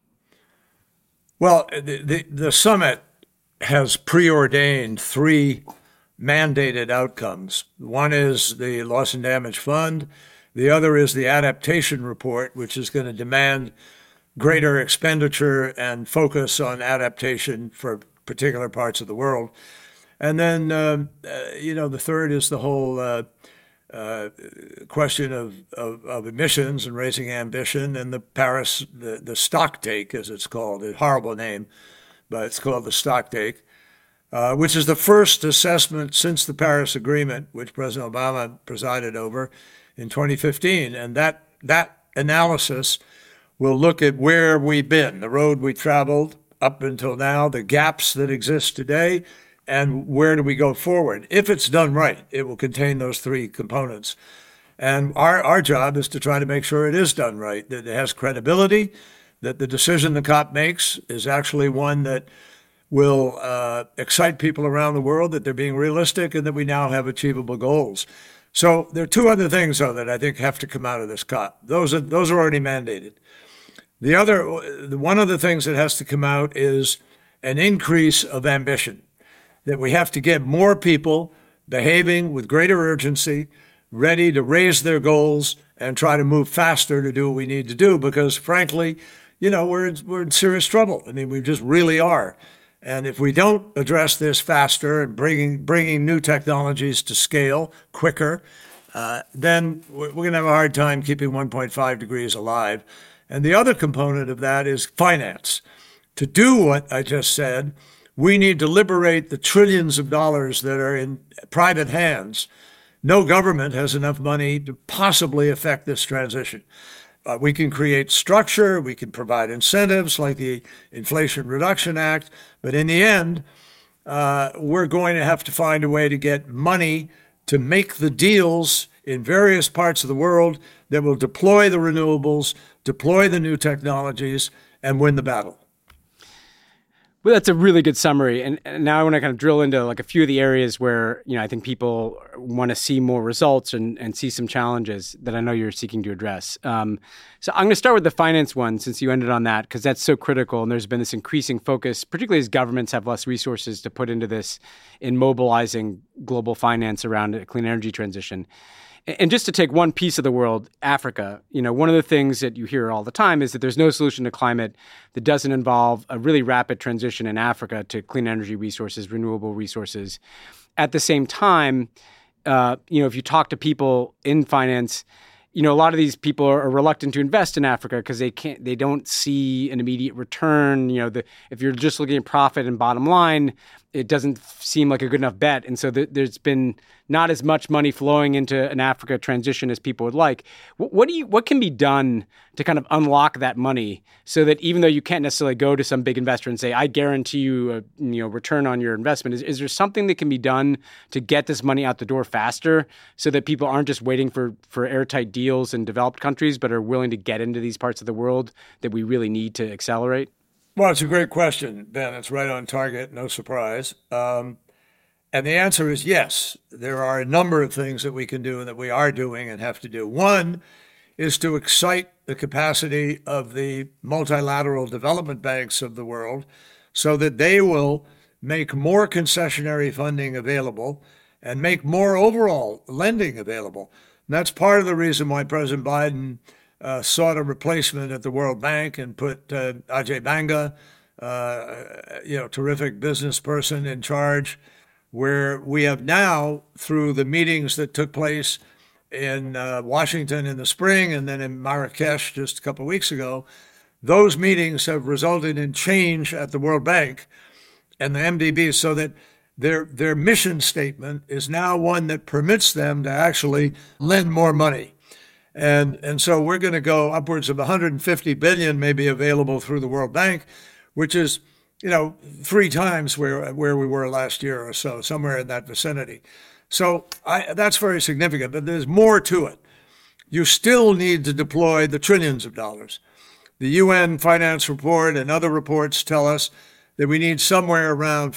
Well, the summit has preordained 3 mandated outcomes. One is the loss and damage fund. The other is the adaptation report, which is going to demand greater expenditure and focus on adaptation for particular parts of the world. And then, the third is the whole question of emissions and raising ambition, and the Paris, the stocktake, as it's called, a horrible name, but it's called the stocktake, which is the first assessment since the Paris Agreement, which President Obama presided over in 2015. And that analysis will look at where we've been, the road we traveled up until now, the gaps that exist today, and where do we go forward. If it's done right, it will contain those three components. And our job is to try to make sure it is done right, that it has credibility, that the decision the COP makes is actually one that will excite people around the world, that they're being realistic, and that we now have achievable goals. So there are two other things, though, that I think have to come out of this COP. Those are already mandated. One of the things that has to come out is an increase of ambition, that we have to get more people behaving with greater urgency, ready to raise their goals and try to move faster to do what we need to do, because frankly, we're in serious trouble. I mean, we just really are. And if we don't address this faster and bringing new technologies to scale quicker, then we're going to have a hard time keeping 1.5 degrees alive. And the other component of that is finance. To do what I just said, we need to liberate the trillions of dollars that are in private hands. No government has enough money to possibly affect this transition. We can create structure, we can provide incentives like the Inflation Reduction Act, but in the end, we're going to have to find a way to get money to make the deals in various parts of the world that will deploy the renewables, deploy the new technologies, and win the battle. Well, that's a really good summary. And now I want to kind of drill into like a few of the areas where, I think people want to see more results and see some challenges that I know you're seeking to address. So I'm going to start with the finance one, since you ended on that, because that's so critical. And there's been this increasing focus, particularly as governments have less resources to put into this, in mobilizing global finance around a clean energy transition. And just to take one piece of the world, Africa, one of the things that you hear all the time is that there's no solution to climate that doesn't involve a really rapid transition in Africa to clean energy resources, renewable resources. At the same time, if you talk to people in finance, a lot of these people are reluctant to invest in Africa because they don't see an immediate return. If you're just looking at profit and bottom line, it doesn't seem like a good enough bet. And so there's been not as much money flowing into an Africa transition as people would like. What can be done to kind of unlock that money so that even though you can't necessarily go to some big investor and say, I guarantee you a return on your investment, is there something that can be done to get this money out the door faster so that people aren't just waiting for airtight deals in developed countries, but are willing to get into these parts of the world that we really need to accelerate? Well, it's a great question, Ben. It's right on target, no surprise. And the answer is yes. There are a number of things that we can do and that we are doing and have to do. One is to excite the capacity of the multilateral development banks of the world so that they will make more concessionary funding available and make more overall lending available. And that's part of the reason why President Biden sought a replacement at the World Bank and put Ajay Banga, terrific business person, in charge, where we have now, through the meetings that took place in Washington in the spring and then in Marrakesh just a couple of weeks ago, those meetings have resulted in change at the World Bank and the MDB so that their mission statement is now one that permits them to actually lend more money. And so we're going to go upwards of 150 billion maybe available through the World Bank, which is, 3 times where we were last year or so, somewhere in that vicinity. So that's very significant, but there's more to it. You still need to deploy the trillions of dollars. The UN Finance Report and other reports tell us that we need somewhere around,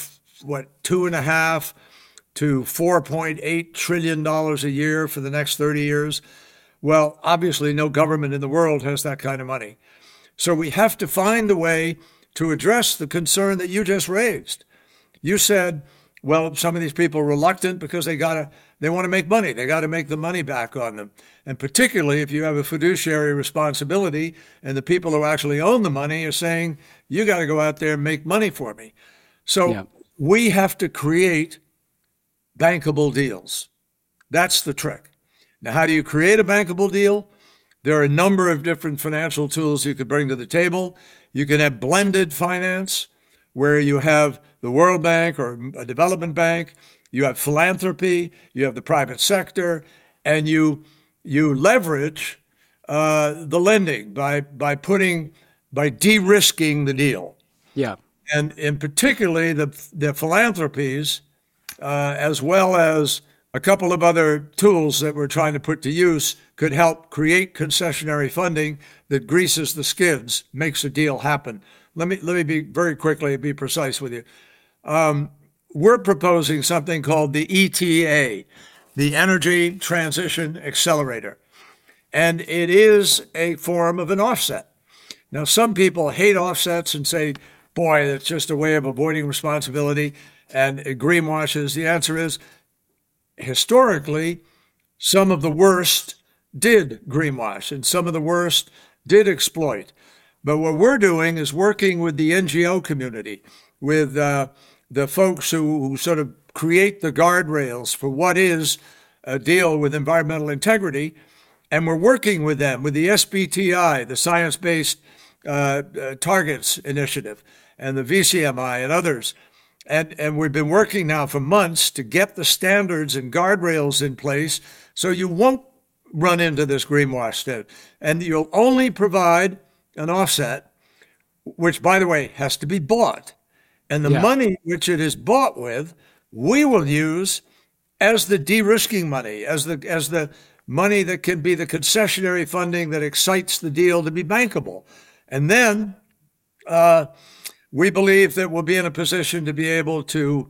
$2.5 to $4.8 trillion a year for the next 30 years. Well, obviously, no government in the world has that kind of money. So we have to find a way to address the concern that you just raised. You said, Well, some of these people are reluctant because they want to make money. They got to make the money back on them. And particularly if you have a fiduciary responsibility and the people who actually own the money are saying, you got to go out there and make money for me. So we have to create bankable deals. That's the trick. Now, how do you create a bankable deal? There are a number of different financial tools you could bring to the table. You can have blended finance, where you have the World Bank or a development bank, you have philanthropy, you have the private sector, and you leverage the lending by de-risking the deal. Yeah. And in particularly the philanthropies, as well as a couple of other tools that we're trying to put to use, could help create concessionary funding that greases the skids, makes a deal happen. Let me be very quickly, be precise with you. We're proposing something called the ETA, the Energy Transition Accelerator. And it is a form of an offset. Now, some people hate offsets and say, boy, that's just a way of avoiding responsibility and it greenwashes. The answer is, historically, some of the worst did greenwash and some of the worst did exploit. But what we're doing is working with the NGO community, with the folks who sort of create the guardrails for what is a deal with environmental integrity. And we're working with them, with the SBTI, the Science Based Targets Initiative, and the VCMI and others. And we've been working now for months to get the standards and guardrails in place so you won't run into this greenwash. And you'll only provide an offset, which, by the way, has to be bought. And the money which it is bought with, we will use as the de-risking money, as the money that can be the concessionary funding that excites the deal to be bankable. And then we believe that we'll be in a position to be able to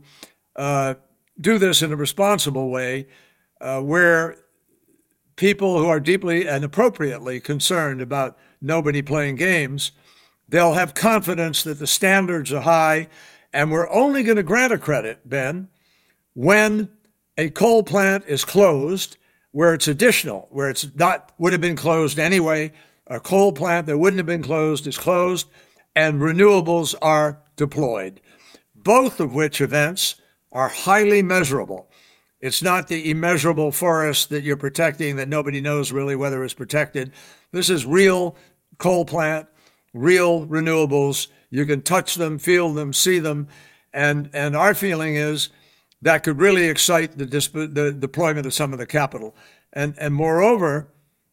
do this in a responsible way, where people who are deeply and appropriately concerned about nobody playing games, they'll have confidence that the standards are high. And we're only going to grant a credit, Ben, when a coal plant is closed, where it's additional, where it's not, would have been closed anyway. A coal plant that wouldn't have been closed is closed, and renewables are deployed, both of which events are highly measurable. It's not the immeasurable forest that you're protecting that nobody knows really whether it's protected. This is real coal plant, real renewables. You can touch them, feel them, see them. And our feeling is that could really excite the deployment of some of the capital. And moreover,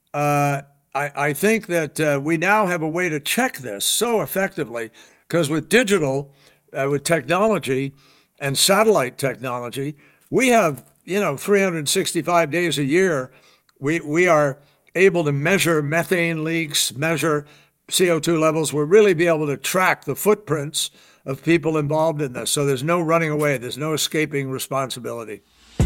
I think that we now have a way to check this so effectively, because with digital, with technology and satellite technology, we have, 365 days a year, we are able to measure methane leaks, measure CO2 levels. We'll really be able to track the footprints of people involved in this. So there's no running away. There's no escaping responsibility.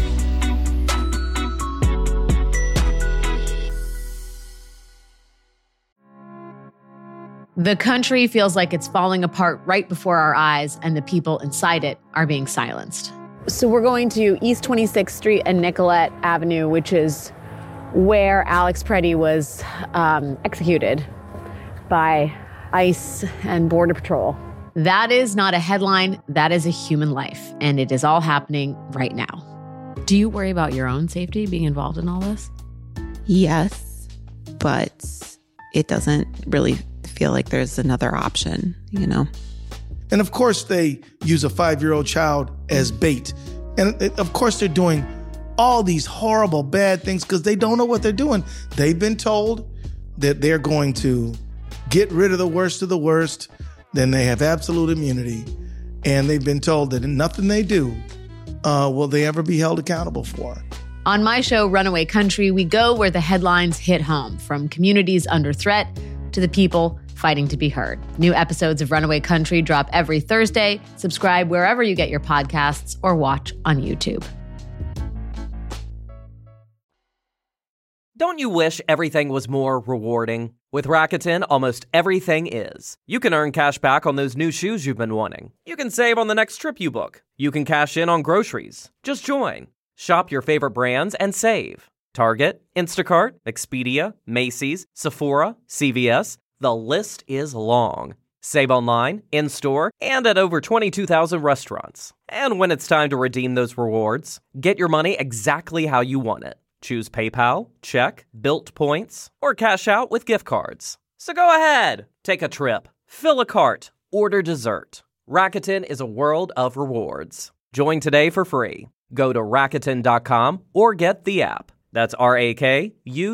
The country feels like it's falling apart right before our eyes, and the people inside it are being silenced. So we're going to East 26th Street and Nicollet Avenue, which is where Alex Preddy was executed by ICE and Border Patrol. That is not a headline. That is a human life, and it is all happening right now. Do you worry about your own safety being involved in all this? Yes, but it doesn't really feel like there's another option, And of course, they use a 5-year-old child as bait. And of course, they're doing all these horrible, bad things because they don't know what they're doing. They've been told that they're going to get rid of the worst of the worst, then they have absolute immunity. And they've been told that nothing they do will they ever be held accountable for. On my show, Runaway Country, we go where the headlines hit home, from communities under threat to the people fighting to be heard. New episodes of Runaway Country drop every Thursday. Subscribe wherever you get your podcasts or watch on YouTube. Don't you wish everything was more rewarding? With Rakuten, almost everything is. You can earn cash back on those new shoes you've been wanting. You can save on the next trip you book. You can cash in on groceries. Just join. Shop your favorite brands and save. Target, Instacart, Expedia, Macy's, Sephora, CVS. The list is long. Save online, in-store, and at over 22,000 restaurants. And when it's time to redeem those rewards, get your money exactly how you want it. Choose PayPal, check, Bilt points, or cash out with gift cards. So go ahead, take a trip, fill a cart, order dessert. Rakuten is a world of rewards. Join today for free. Go to Rakuten.com or get the app. That's Rakuten.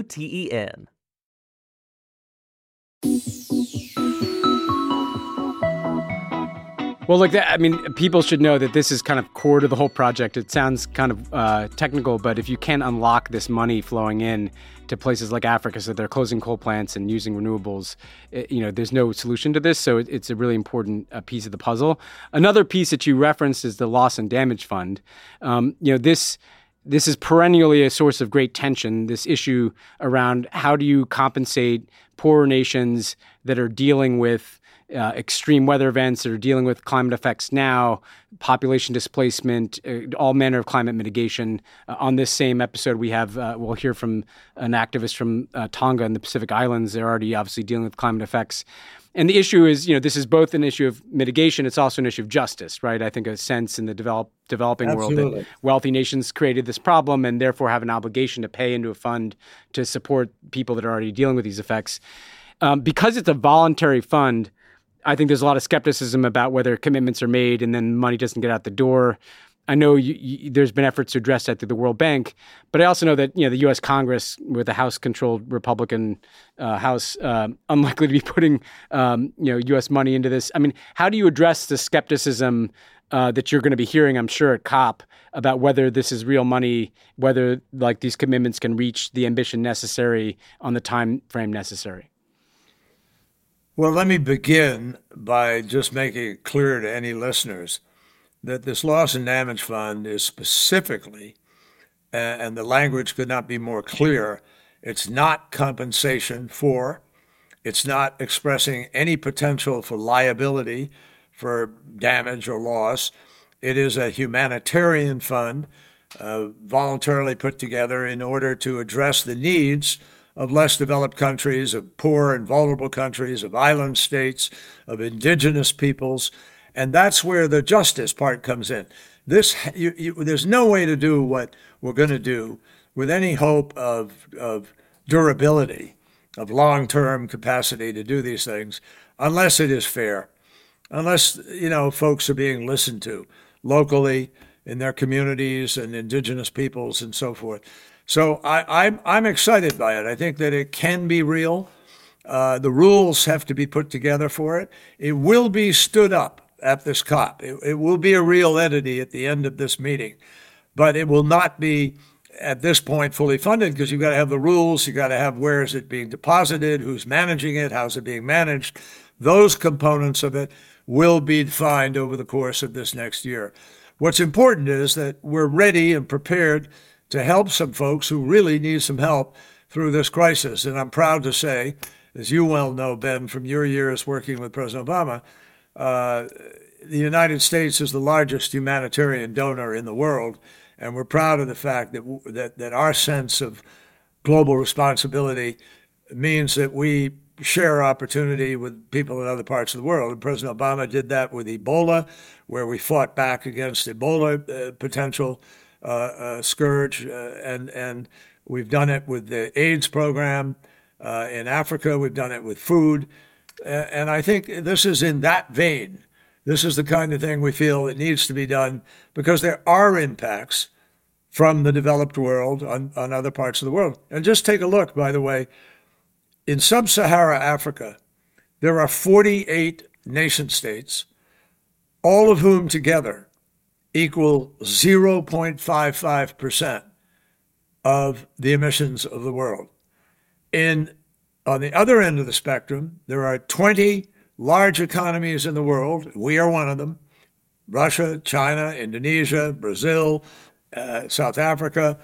Well, look, people should know that this is kind of core to the whole project. It sounds kind of technical, but if you can unlock this money flowing in to places like Africa, so they're closing coal plants and using renewables, there's no solution to this. So it's a really important piece of the puzzle. Another piece that you referenced is the loss and damage fund. This is perennially a source of great tension, this issue around how do you compensate poorer nations that are dealing with extreme weather events, that are dealing with climate effects now, population displacement, all manner of climate mitigation. On this same episode, we'll hear from an activist from Tonga and the Pacific Islands. They're already obviously dealing with climate effects. And the issue is, this is both an issue of mitigation. It's also an issue of justice, right? I think a sense in the developing world that wealthy nations created this problem and therefore have an obligation to pay into a fund to support people that are already dealing with these effects. Because it's a voluntary fund, I think there's a lot of skepticism about whether commitments are made and then money doesn't get out the door. I know there's been efforts to address that through the World Bank, but I also know that the U.S. Congress, with a House-controlled Republican House, unlikely to be putting U.S. money into this. I mean, how do you address the skepticism that you're going to be hearing, I'm sure, at COP about whether this is real money, whether these commitments can reach the ambition necessary on the time frame necessary? Well, let me begin by just making it clear to any listeners that this loss and damage fund is specifically, and the language could not be more clear, it's not compensation for, it's not expressing any potential for liability for damage or loss. It is a humanitarian fund voluntarily put together in order to address the needs of less developed countries, of poor and vulnerable countries, of island states, of indigenous peoples. And that's where the justice part comes in. There's no way to do what we're going to do with any hope of durability, of long-term capacity to do these things, unless it is fair, unless, folks are being listened to locally in their communities and indigenous peoples and so forth. So I'm excited by it. I think that it can be real. The rules have to be put together for it. It will be stood up at this COP. It will be a real entity at the end of this meeting, but it will not be at this point fully funded because you've got to have the rules. You've got to have where is it being deposited, who's managing it, how's it being managed. Those components of it will be defined over the course of this next year. What's important is that we're ready and prepared to help some folks who really need some help through this crisis. And I'm proud to say, as you well know, Ben, from your years working with President Obama, the United States is the largest humanitarian donor in the world. And we're proud of the fact that our sense of global responsibility means that we share opportunity with people in other parts of the world. And President Obama did that with Ebola, where we fought back against Ebola potential scourge, and we've done it with the AIDS program in Africa. We've done it with food, and I think this is in that vein. This is the kind of thing we feel it needs to be done because there are impacts from the developed world on other parts of the world. And just take a look, by the way, in sub-Saharan Africa, there are 48 nation states, all of whom together equal 0.55% of the emissions of the world. On the other end of the spectrum, there are 20 large economies in the world. We are one of them. Russia, China, Indonesia, Brazil, South Africa,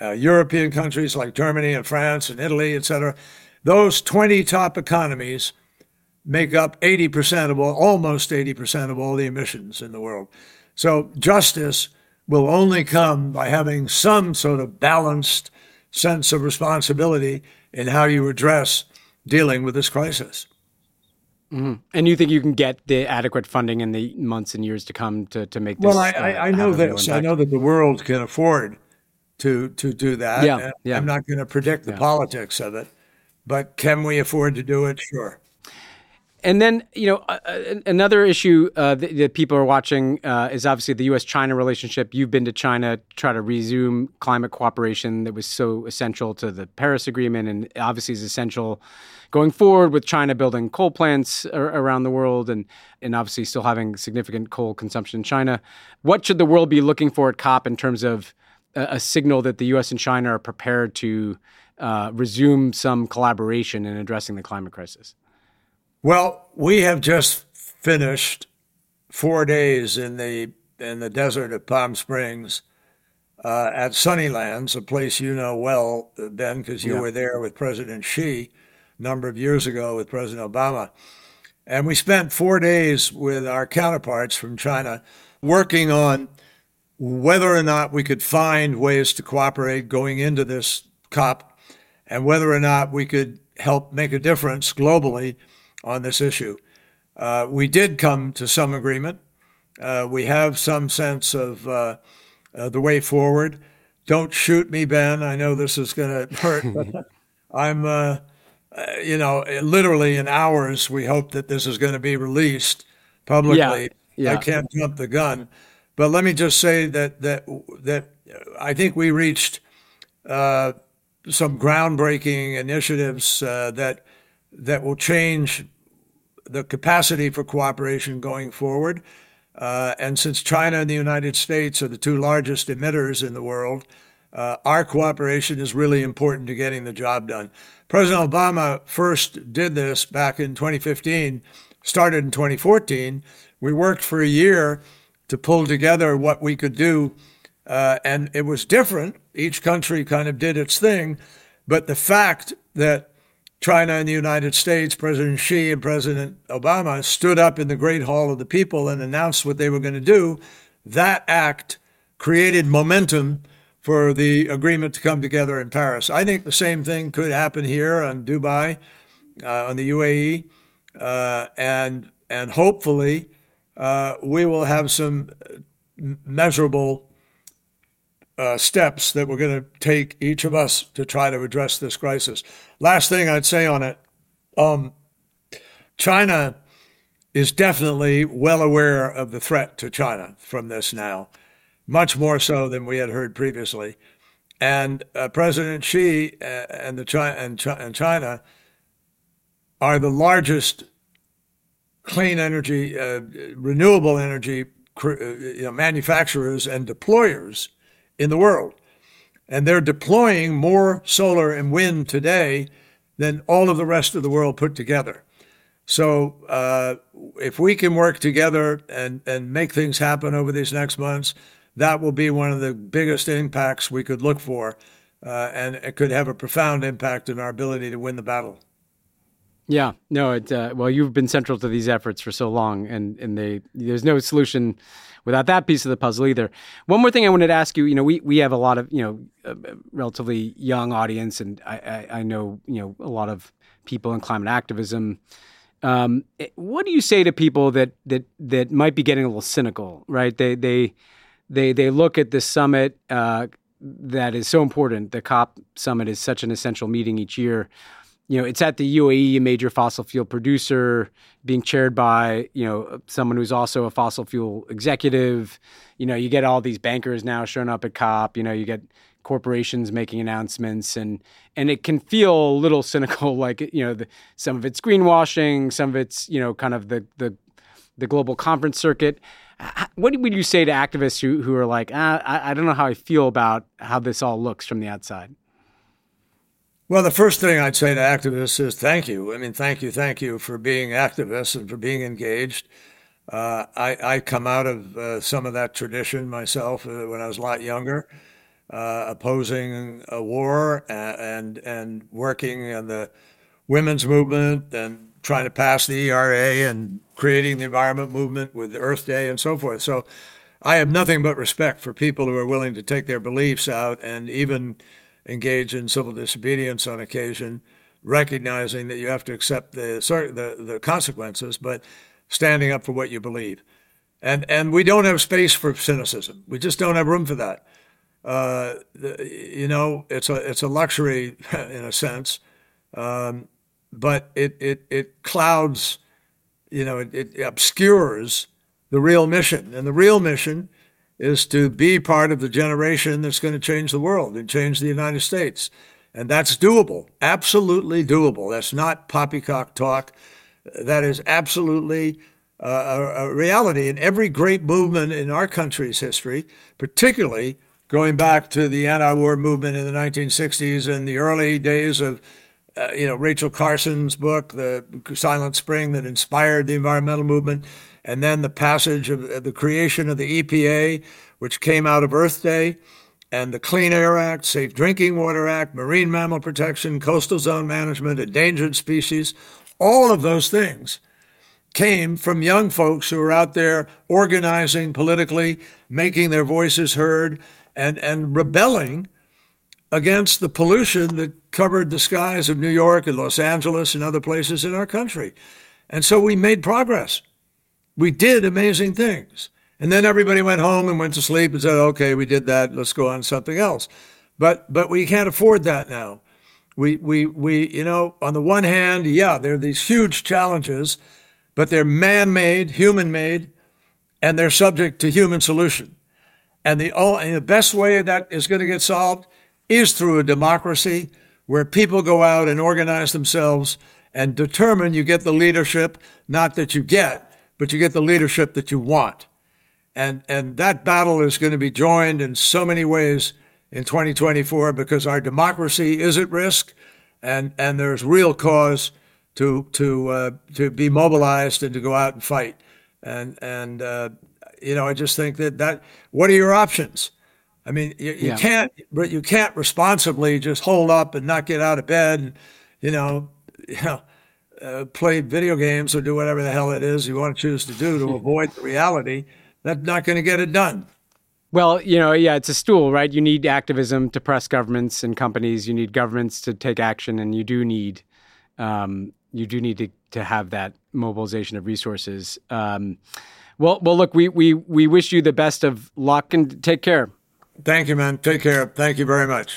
European countries like Germany and France and Italy, et cetera. Those 20 top economies make up 80% of almost 80% of all the emissions in the world. So justice will only come by having some sort of balanced sense of responsibility in how you address dealing with this crisis. Mm-hmm. And you think you can get the adequate funding in the months and years to come to make this? Well, I know this. I know that the world can afford to do that. Yeah. I'm not going to predict the politics of it, but can we afford to do it? Sure. And then, another issue that people are watching is obviously the U.S.-China relationship. You've been to China to try to resume climate cooperation that was so essential to the Paris Agreement and obviously is essential going forward with China building coal plants around the world and obviously still having significant coal consumption in China. What should the world be looking for at COP in terms of a signal that the U.S. and China are prepared to resume some collaboration in addressing the climate crisis? Well, we have just finished 4 days in the desert of Palm Springs at Sunnylands, a place you know well, Ben, because you were there with President Xi a number of years ago with President Obama. And we spent 4 days with our counterparts from China working on whether or not we could find ways to cooperate going into this COP and whether or not we could help make a difference globally on this issue. We did come to some agreement. We have some sense of the way forward. Don't shoot me, Ben. I know this is going to hurt. But I'm, literally in hours, we hope that this is going to be released publicly. Yeah. I can't jump the gun. But let me just say that I think we reached some groundbreaking initiatives that will change the capacity for cooperation going forward. And since China and the United States are the two largest emitters in the world, our cooperation is really important to getting the job done. President Obama first did this back in 2015, started in 2014. We worked for a year to pull together what we could do, and it was different. Each country kind of did its thing, but the fact that China and the United States, President Xi and President Obama stood up in the Great Hall of the People and announced what they were going to do, that act created momentum for the agreement to come together in Paris. I think the same thing could happen here on Dubai, on the UAE, and hopefully we will have some measurable steps that we're going to take, each of us, to try to address this crisis. Last thing I'd say on it, China is definitely well aware of the threat to China from this now, much more so than we had heard previously. And President Xi and China are the largest clean energy, renewable energy manufacturers and deployers in the world. And they're deploying more solar and wind today than all of the rest of the world put together. So if we can work together and make things happen over these next months, that will be one of the biggest impacts we could look for. And it could have a profound impact on our ability to win the battle. Yeah, no, well, you've been central to these efforts for so long, and there's no solution without that piece of the puzzle either. One more thing I wanted to ask you, we have a lot of, a relatively young audience, and I know, a lot of people in climate activism. What do you say to people that might be getting a little cynical, right? They look at this summit that is so important. The COP summit is such an essential meeting each year. It's at the UAE, a major fossil fuel producer, being chaired by, someone who's also a fossil fuel executive. You get all these bankers now showing up at COP. You get corporations making announcements, and it can feel a little cynical, like, some of it's greenwashing, some of it's, kind of the global conference circuit. What would you say to activists who are like, I don't know how I feel about how this all looks from the outside? Well, the first thing I'd say to activists is thank you. I mean, thank you for being activists and for being engaged. I come out of some of that tradition myself when I was a lot younger. opposing a war and working in the women's movement and trying to pass the ERA and creating the environment movement with Earth Day and so forth. So I have nothing but respect for people who are willing to take their beliefs out and even engage in civil disobedience on occasion, recognizing that you have to accept the consequences, but standing up for what you believe. And we don't have space for cynicism. We just don't have room for that. It's a luxury in a sense, but it clouds, it obscures the real mission. And the real mission is to be part of the generation that's going to change the world and change the United States. And that's doable, absolutely doable. That's not poppycock talk. That is absolutely a reality. And every great movement in our country's history, particularly going back to the anti-war movement in the 1960s and the early days of Rachel Carson's book, The Silent Spring, that inspired the environmental movement, and then the passage of the creation of the EPA, which came out of Earth Day, and the Clean Air Act, Safe Drinking Water Act, Marine Mammal Protection, Coastal Zone Management, Endangered Species. All of those things came from young folks who were out there organizing politically, making their voices heard, and rebelling against the pollution that covered the skies of New York and Los Angeles and other places in our country. And so we made progress. We did amazing things. And then everybody went home and went to sleep and said, okay, we did that. Let's go on to something else. But we can't afford that now. We on the one hand, there are these huge challenges, but they're man-made, human-made, and they're subject to human solution. And the best way that is going to get solved is through a democracy where people go out and organize themselves and determine you get the leadership, not that you get, but you get the leadership that you want. And that battle is going to be joined in so many ways in 2024 because our democracy is at risk, and there's real cause to be mobilized and to go out and fight. I just think that what are your options? I mean, you can't responsibly just hold up and not get out of bed and, play video games or do whatever the hell it is you want to choose to do to avoid the reality. That's not going to get it done. Well, it's a stool, right? You need activism to press governments and companies. You need governments to take action, and you do need to have that mobilization of resources. Well, look, we wish you the best of luck and take care. Thank you, man. Take care. Thank you very much.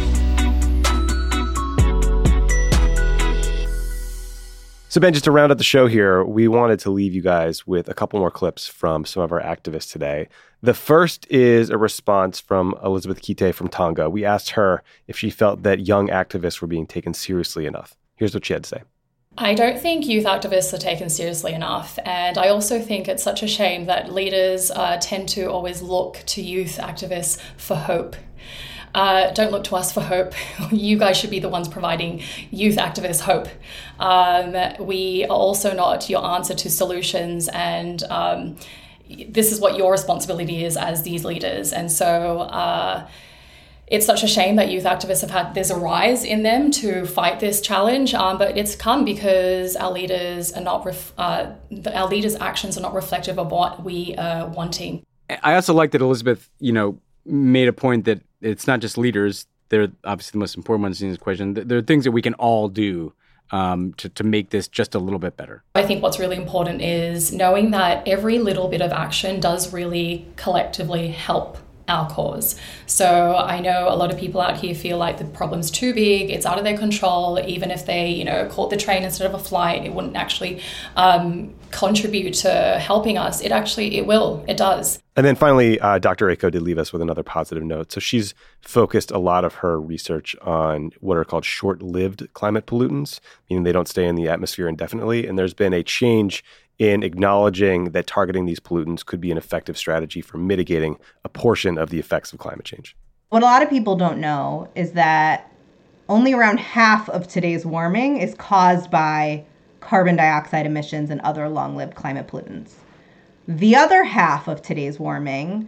So, Ben, just to round out the show here, we wanted to leave you guys with a couple more clips from some of our activists today. The first is a response from Elizabeth Kite from Tonga. We asked her if she felt that young activists were being taken seriously enough. Here's what she had to say. I don't think youth activists are taken seriously enough. And I also think it's such a shame that leaders tend to always look to youth activists for hope. Don't look to us for hope. You guys should be the ones providing youth activists hope. We are also not your answer to solutions, and this is what your responsibility is as these leaders. And so it's such a shame that youth activists there's a rise in them to fight this challenge, but it's come because our leaders are not, our leaders' actions are not reflective of what we are wanting. I also like that Elizabeth, made a point that it's not just leaders. They're obviously the most important ones in this equation. There are things that we can all do to make this just a little bit better. I think what's really important is knowing that every little bit of action does really collectively help our cause. So I know a lot of people out here feel like the problem's too big, it's out of their control. Even if they, caught the train instead of a flight, it wouldn't actually contribute to helping us. It does. And then finally, Dr. Aiko did leave us with another positive note. So she's focused a lot of her research on what are called short-lived climate pollutants, meaning they don't stay in the atmosphere indefinitely. And there's been a change in acknowledging that targeting these pollutants could be an effective strategy for mitigating a portion of the effects of climate change. What a lot of people don't know is that only around half of today's warming is caused by carbon dioxide emissions and other long-lived climate pollutants. The other half of today's warming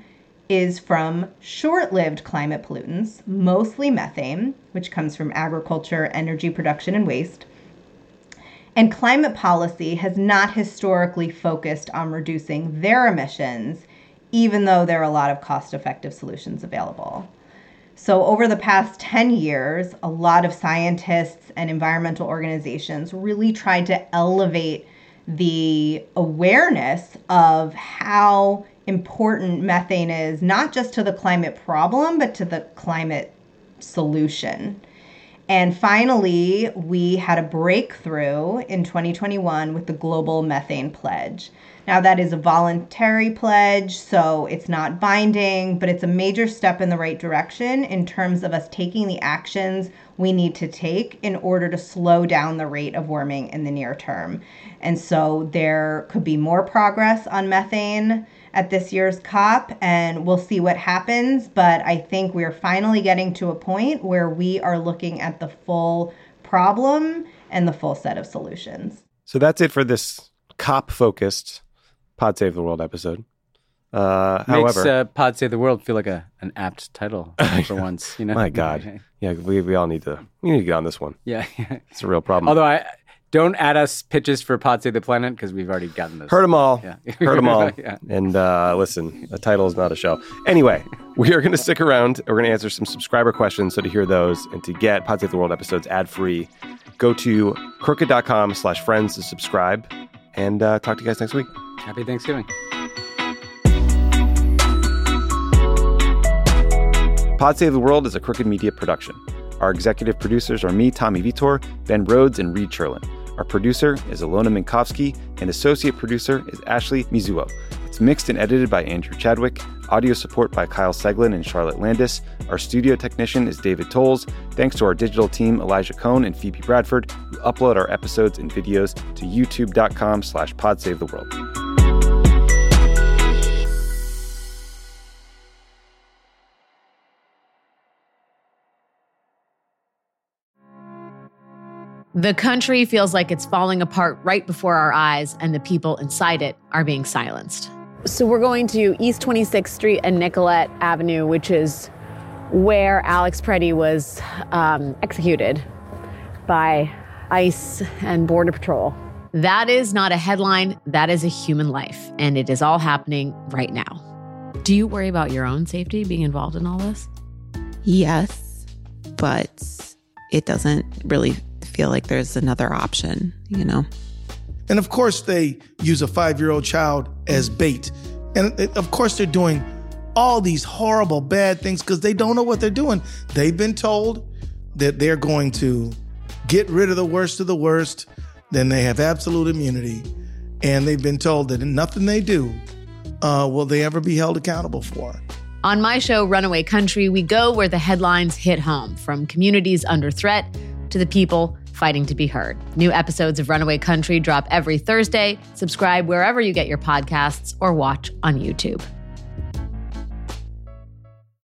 is from short-lived climate pollutants, mostly methane, which comes from agriculture, energy production, and waste. And climate policy has not historically focused on reducing their emissions, even though there are a lot of cost-effective solutions available. So over the past 10 years, a lot of scientists and environmental organizations really tried to elevate the awareness of how important methane is, not just to the climate problem, but to the climate solution. And finally, we had a breakthrough in 2021 with the Global Methane Pledge. Now, that is a voluntary pledge, so it's not binding, but it's a major step in the right direction in terms of us taking the actions we need to take in order to slow down the rate of warming in the near term. And so there could be more progress on methane at this year's COP, and we'll see what happens. But I think we're finally getting to a point where we are looking at the full problem and the full set of solutions. So that's it for this COP-focused Pod Save the World episode. Makes Pod Save the World feel like an apt title for once. You know? My God. Yeah, we all need to get on this one. Yeah. It's a real problem. Although don't add us pitches for Pod Save the Planet because we've already gotten those. Heard them all. Yeah. Heard them all. Yeah. And listen, a title is not a show. Anyway, we are going to stick around. We're going to answer some subscriber questions. So to hear those and to get Pod Save the World episodes ad-free, go to crooked.com/friends to subscribe. And talk to you guys next week. Happy Thanksgiving. Pod Save the World is a Crooked Media production. Our executive producers are me, Tommy Vitor, Ben Rhodes, and Reed Cherlin. Our producer is Ilona Minkowski, and associate producer is Ashley Mizuo. It's mixed and edited by Andrew Chadwick. Audio support by Kyle Seglin and Charlotte Landis. Our studio technician is David Tolles. Thanks to our digital team, Elijah Cohn and Phoebe Bradford, who upload our episodes and videos to youtube.com/podsavetheworld. The country feels like it's falling apart right before our eyes, and the people inside it are being silenced. So we're going to East 26th Street and Nicollet Avenue, which is where Alex Preddy was executed by ICE and Border Patrol. That is not a headline. That is a human life, and it is all happening right now. Do you worry about your own safety being involved in all this? Yes, but it doesn't really feel like there's another option, you know? And of course, they use a 5-year-old child as bait. And of course, they're doing all these horrible, bad things because they don't know what they're doing. They've been told that they're going to get rid of the worst of the worst. Then they have absolute immunity. And they've been told that nothing they do will they ever be held accountable for. On my show, Runaway Country, we go where the headlines hit home, from communities under threat to the people fighting to be heard. New episodes of Runaway Country drop every Thursday. Subscribe wherever you get your podcasts or watch on YouTube.